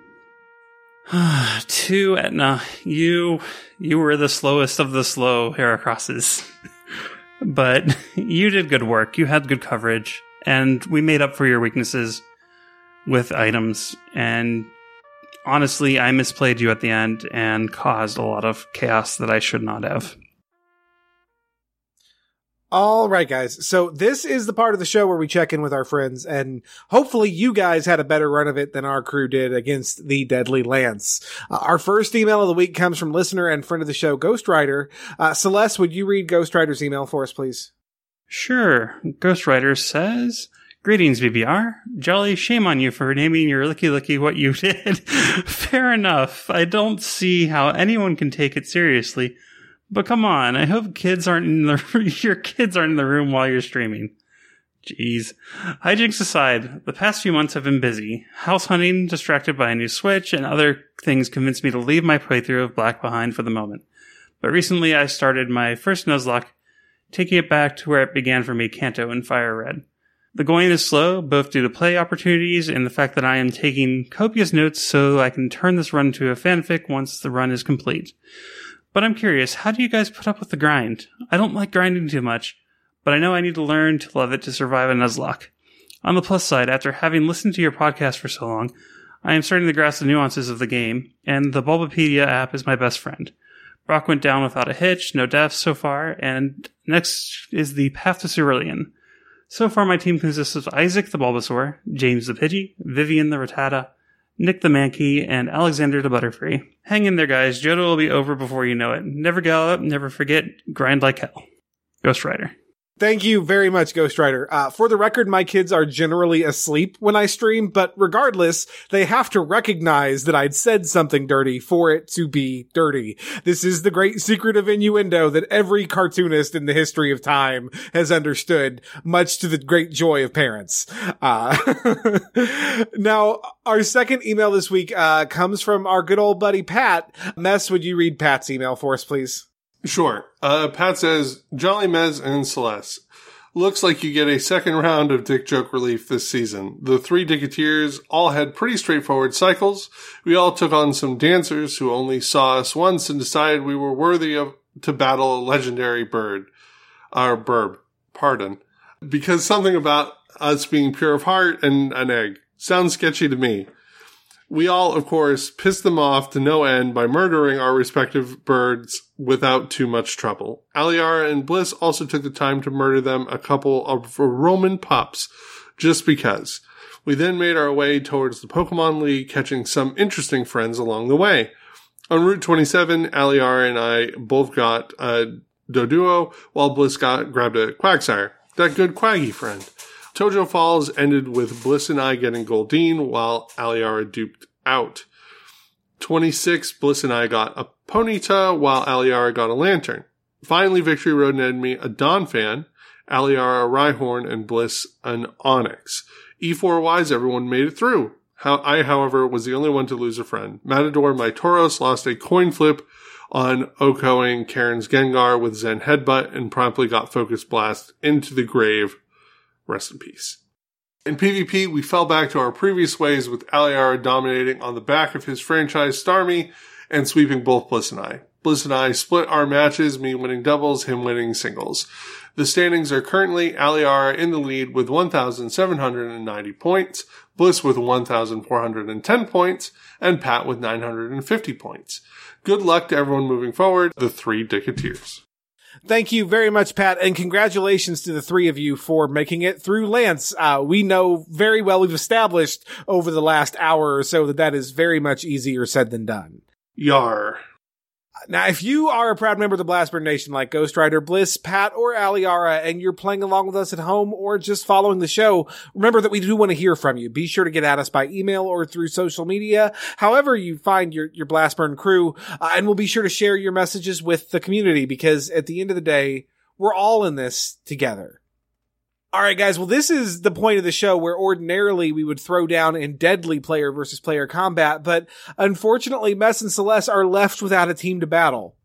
To Etna, you were the slowest of the slow Heracrosses. But you did good work. You had good coverage. And we made up for your weaknesses with items. And honestly, I misplayed you at the end and caused a lot of chaos that I should not have. All right, guys. So this is the part of the show where we check in with our friends, and hopefully you guys had a better run of it than our crew did against the deadly Lance. Our first email of the week comes from listener and friend of the show, Ghost Rider. Celeste, would you read Ghost Rider's email for us, please? Sure. Ghost Rider says, "Greetings, BBR. Jolly, shame on you for naming your Licky Licky what you did. Fair enough. I don't see how anyone can take it seriously. But come on, I hope your kids aren't in the room while you're streaming." Jeez. Hijinks aside, the past few months have been busy. House hunting, distracted by a new Switch, and other things convinced me to leave my playthrough of Black behind for the moment. But recently I started my first Nuzlocke, taking it back to where it began for me, Kanto and Fire Red. The going is slow, both due to play opportunities and the fact that I am taking copious notes so I can turn this run to a fanfic once the run is complete. But I'm curious, how do you guys put up with the grind? I don't like grinding too much, but I know I need to learn to love it to survive a Nuzlocke. On the plus side, after having listened to your podcast for so long, I am starting to grasp the nuances of the game, and the Bulbapedia app is my best friend. Brock went down without a hitch, no deaths so far, and next is the Path to Cerulean. So far, my team consists of Isaac the Bulbasaur, James the Pidgey, Vivian the Rattata, Nick the Mankey, and Alexander the Butterfree. Hang in there, guys. Johto will be over before you know it. Never gallop, never forget, grind like hell. Ghost Rider. Thank you very much, Ghost Rider. For the record, my kids are generally asleep when I stream, but regardless, they have to recognize that I'd said something dirty for it to be dirty. This is the great secret of innuendo that every cartoonist in the history of time has understood, much to the great joy of parents. Now, our second email this week comes from our good old buddy Pat. Mess, would you read Pat's email for us, please? Sure. Pat says, Jolly Mez and Celeste. Looks like you get a second round of dick joke relief this season. The 3 Dicketeers all had pretty straightforward cycles. We all took on some dancers who only saw us once and decided we were worthy to battle a legendary bird. Our burb. Pardon. Because something about us being pure of heart and an egg. Sounds sketchy to me. We all, of course, pissed them off to no end by murdering our respective birds without too much trouble. Aliara and Bliss also took the time to murder them a couple of Roman pups, just because. We then made our way towards the Pokemon League, catching some interesting friends along the way. On Route 27, Aliara and I both got a Doduo, while Bliss grabbed a Quagsire. That good Quaggy friend. Tojo Falls ended with Bliss and I getting Goldeen, while Aliara duped out. 26, Bliss and I got a Ponyta, while Aliara got a Lantern. Finally, Victory Road netted me a Donphan, Aliara a Rhyhorn, and Bliss an Onyx. E4-wise, everyone made it through. I, however, was the only one to lose a friend. Matador, my Tauros, lost a coin flip on Okoing Karen's Gengar with Zen Headbutt and promptly got Focus Blast into the grave. Rest in peace. In PvP, we fell back to our previous ways with Aliara dominating on the back of his franchise Starmie and sweeping both Bliss and I. Bliss and I split our matches, me winning doubles, him winning singles. The standings are currently Aliara in the lead with 1,790 points, Bliss with 1,410 points, and Pat with 950 points. Good luck to everyone moving forward, the 3 Dicketeers. Thank you very much, Pat, and congratulations to the 3 of you for making it through Lance. We know very well, we've established over the last hour or so that is very much easier said than done. Yar. Now, if you are a proud member of the Blastburn Nation like Ghost Rider, Bliss, Pat, or Aliara, and you're playing along with us at home or just following the show, remember that we do want to hear from you. Be sure to get at us by email or through social media, however you find your Blastburn crew, and we'll be sure to share your messages with the community because at the end of the day, we're all in this together. All right, guys. Well, this is the point of the show where ordinarily we would throw down in deadly player versus player combat, but unfortunately, Mess and Celeste are left without a team to battle.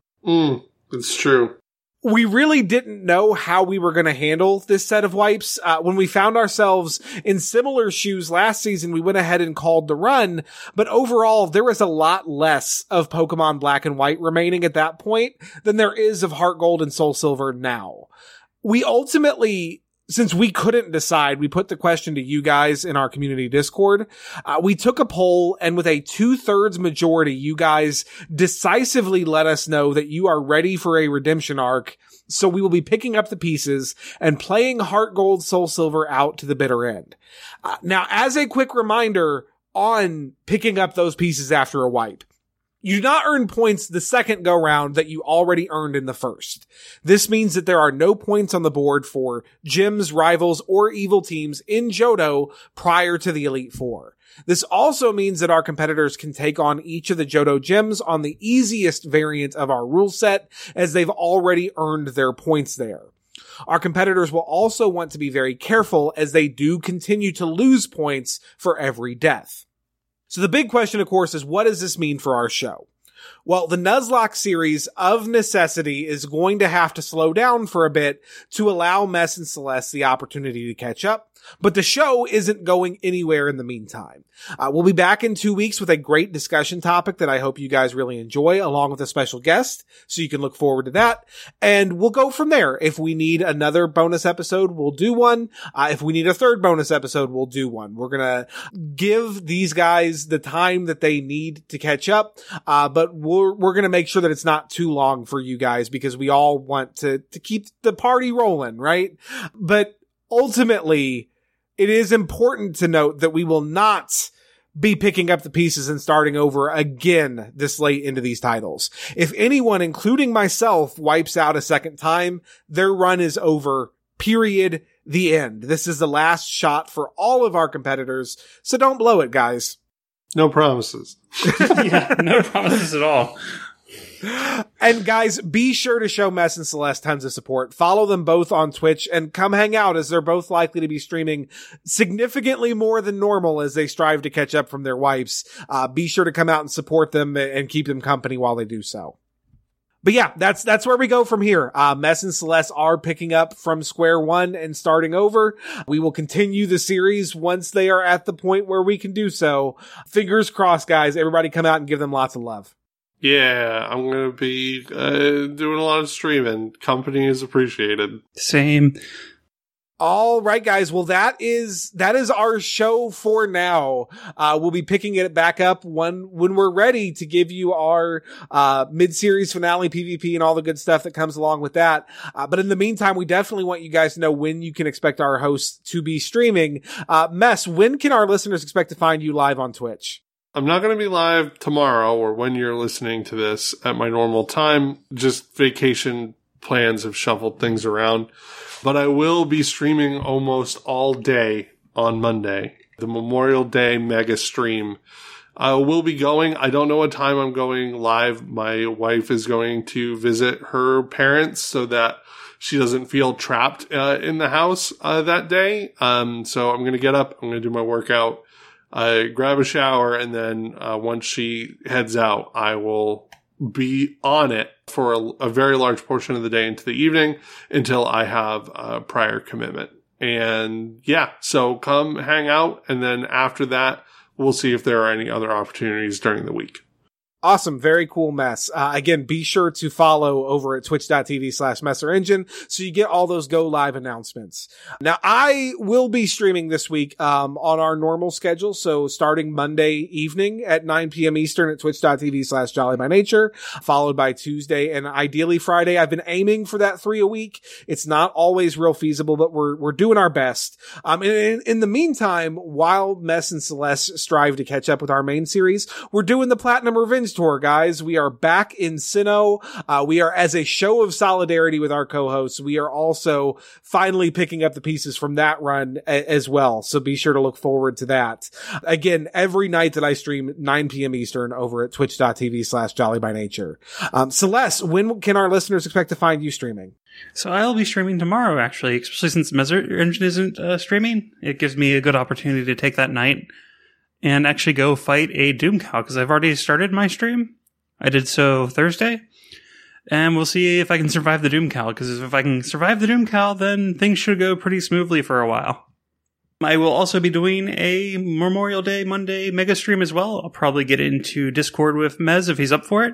It's true. We really didn't know how we were going to handle this set of wipes. When we found ourselves in similar shoes last season, we went ahead and called the run, but overall, there was a lot less of Pokemon Black and White remaining at that point than there is of Heart Gold and Soul Silver now. We ultimately, since we couldn't decide, we put the question to you guys in our community Discord. We took a poll, and with a 2/3 majority, you guys decisively let us know that you are ready for a redemption arc. So we will be picking up the pieces and playing Heart Gold, Soul Silver out to the bitter end. Now, as a quick reminder on picking up those pieces after a wipe, you do not earn points the second go round that you already earned in the first. This means that there are no points on the board for gyms, rivals, or evil teams in Johto prior to the Elite Four. This also means that our competitors can take on each of the Johto gyms on the easiest variant of our rule set, as they've already earned their points there. Our competitors will also want to be very careful, as they do continue to lose points for every death. So the big question, of course, is what does this mean for our show? Well, the Nuzlocke series of necessity is going to have to slow down for a bit to allow Mess and Celeste the opportunity to catch up, But the show isn't going anywhere in the meantime. We'll be back in 2 weeks with a great discussion topic that I hope you guys really enjoy, along with a special guest, so you can look forward to that. And we'll go from there. If we need another bonus episode, we'll do one. If we need a third bonus episode, we'll do one. We're gonna give these guys the time that they need to catch up, but we're gonna make sure that it's not too long for you guys, because we all want to keep the party rolling, right? But ultimately, it is important to note that we will not be picking up the pieces and starting over again this late into these titles. If anyone, including myself, wipes out a second time, their run is over. Period. The end. This is the last shot for all of our competitors, so don't blow it, guys. No promises. Yeah, no promises at all. And guys, be sure to show Mess and Celeste tons of support. Follow them both on Twitch and come hang out, as they're both likely to be streaming significantly more than normal as they strive to catch up from their wipes. Be sure to come out and support them and keep them company while they do so. But yeah, that's where we go from here. Mess and Celeste are picking up from square one and starting over. We will continue the series once they are at the point where we can do so. Fingers crossed, guys. Everybody come out and give them lots of love. Yeah, I'm going to be doing a lot of streaming. Company is appreciated. Same. All right, guys. Well, that is our show for now. We'll be picking it back up when we're ready to give you our mid-series finale PvP and all the good stuff that comes along with that. But in the meantime, we definitely want you guys to know when you can expect our hosts to be streaming. Mess, when can our listeners expect to find you live on Twitch? I'm not going to be live tomorrow or when you're listening to this at my normal time. Just vacation plans have shuffled things around. But I will be streaming almost all day on Monday, the Memorial Day mega stream. I will be going. I don't know what time I'm going live. My wife is going to visit her parents so that she doesn't feel trapped in the house that day. So I'm going to get up. I'm going to do my workout. Grab a shower, and then once she heads out, I will be on it for a very large portion of the day into the evening until I have a prior commitment. And yeah, so come hang out, and then after that, we'll see if there are any other opportunities during the week. Awesome. Very cool, Mess. Again, be sure to follow over at twitch.tv/messerengine so you get all those go live announcements. Now, I will be streaming this week, on our normal schedule. So starting Monday evening at 9 p.m. Eastern at twitch.tv/jollybynature, followed by Tuesday and ideally Friday. I've been aiming for that 3 a week. It's not always real feasible, but we're doing our best. And in the meantime, while Mess and Celeste strive to catch up with our main series, we're doing the Platinum Revenge Tour, guys. We are back in Sinnoh. We are, as a show of solidarity with our co-hosts, we are also finally picking up the pieces from that run as well. So be sure to look forward to that. Again, every night that I stream 9 p.m. Eastern over at twitch.tv/jollybynature. Celeste, when can our listeners expect to find you streaming? So I'll be streaming tomorrow, actually, especially since Messerengine isn't streaming. It gives me a good opportunity to take that night and actually go fight a Doom Cow, because I've already started my stream. I did so Thursday. And we'll see if I can survive the Doom Cow, because if I can survive the Doom Cow, then things should go pretty smoothly for a while. I will also be doing a Memorial Day Monday mega stream as well. I'll probably get into Discord with Mez if he's up for it.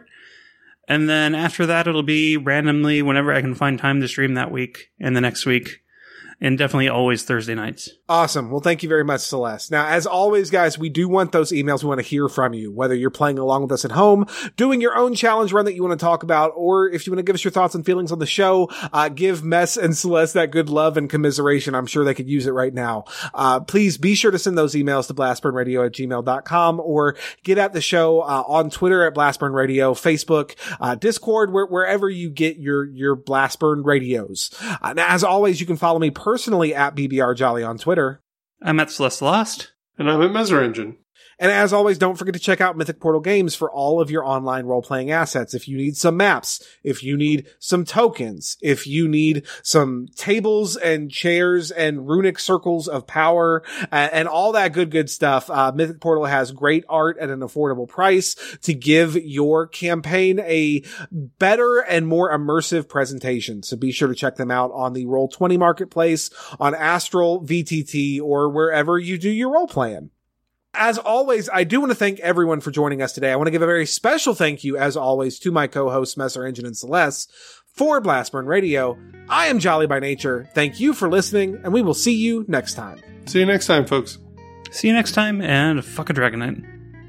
And then after that, it'll be randomly whenever I can find time to stream that week and the next week. And definitely always Thursday nights. Awesome. Well, thank you very much, Celeste. Now, as always, guys, we do want those emails. We want to hear from you, whether you're playing along with us at home, doing your own challenge run that you want to talk about, or if you want to give us your thoughts and feelings on the show, give Mess and Celeste that good love and commiseration. I'm sure they could use it right now. Please be sure to send those emails to blastburnradio@gmail.com, or get at the show on Twitter at blastburnradio, Facebook, Discord, wherever you get your Blastburn radios. Now, as always, you can follow me personally at BBR Jolly on Twitter. I'm at Celeste Lost. And I'm at Messerengine. And as always, don't forget to check out Mythic Portal Games for all of your online role-playing assets. If you need some maps, if you need some tokens, if you need some tables and chairs and runic circles of power, and all that good stuff, Mythic Portal has great art at an affordable price to give your campaign a better and more immersive presentation. So be sure to check them out on the Roll20 Marketplace, on Astral, VTT, or wherever you do your role-playing. As always, I do want to thank everyone for joining us today. I want to give a very special thank you, as always, to my co-hosts, Messer Engine and Celeste, for Blastburn Radio. I am Jolly by Nature. Thank you for listening, and we will see you next time. See you next time, folks. See you next time, and fuck a Dragonite.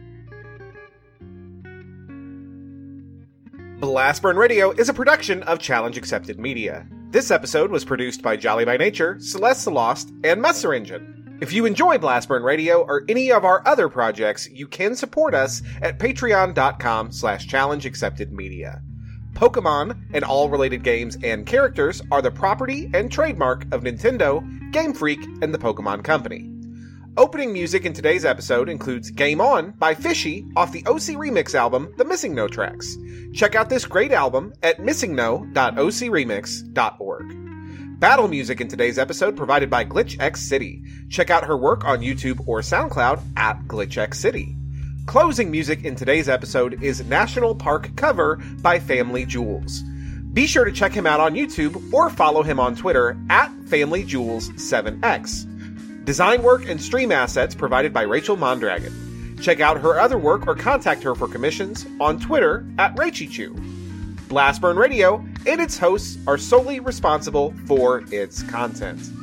Blastburn Radio is a production of Challenge Accepted Media. This episode was produced by Jolly by Nature, Celeste the Lost, and Messer Engine. If you enjoy Blastburn Radio or any of our other projects, you can support us at patreon.com/challengeacceptedmedia. Pokemon and all related games and characters are the property and trademark of Nintendo, Game Freak, and the Pokemon Company. Opening music in today's episode includes Game On by Fishy off the OC Remix album, The Missing No Tracks. Check out this great album at missingno.ocremix.org. Battle music in today's episode provided by GlitchX City. Check out her work on YouTube or SoundCloud at GlitchX City. Closing music in today's episode is National Park Cover by Family Jewels. Be sure to check him out on YouTube or follow him on Twitter at FamilyJewels7X. Design work and stream assets provided by Rachel Mondragon. Check out her other work or contact her for commissions on Twitter at Raichichu. Blastburn Radio and its hosts are solely responsible for its content.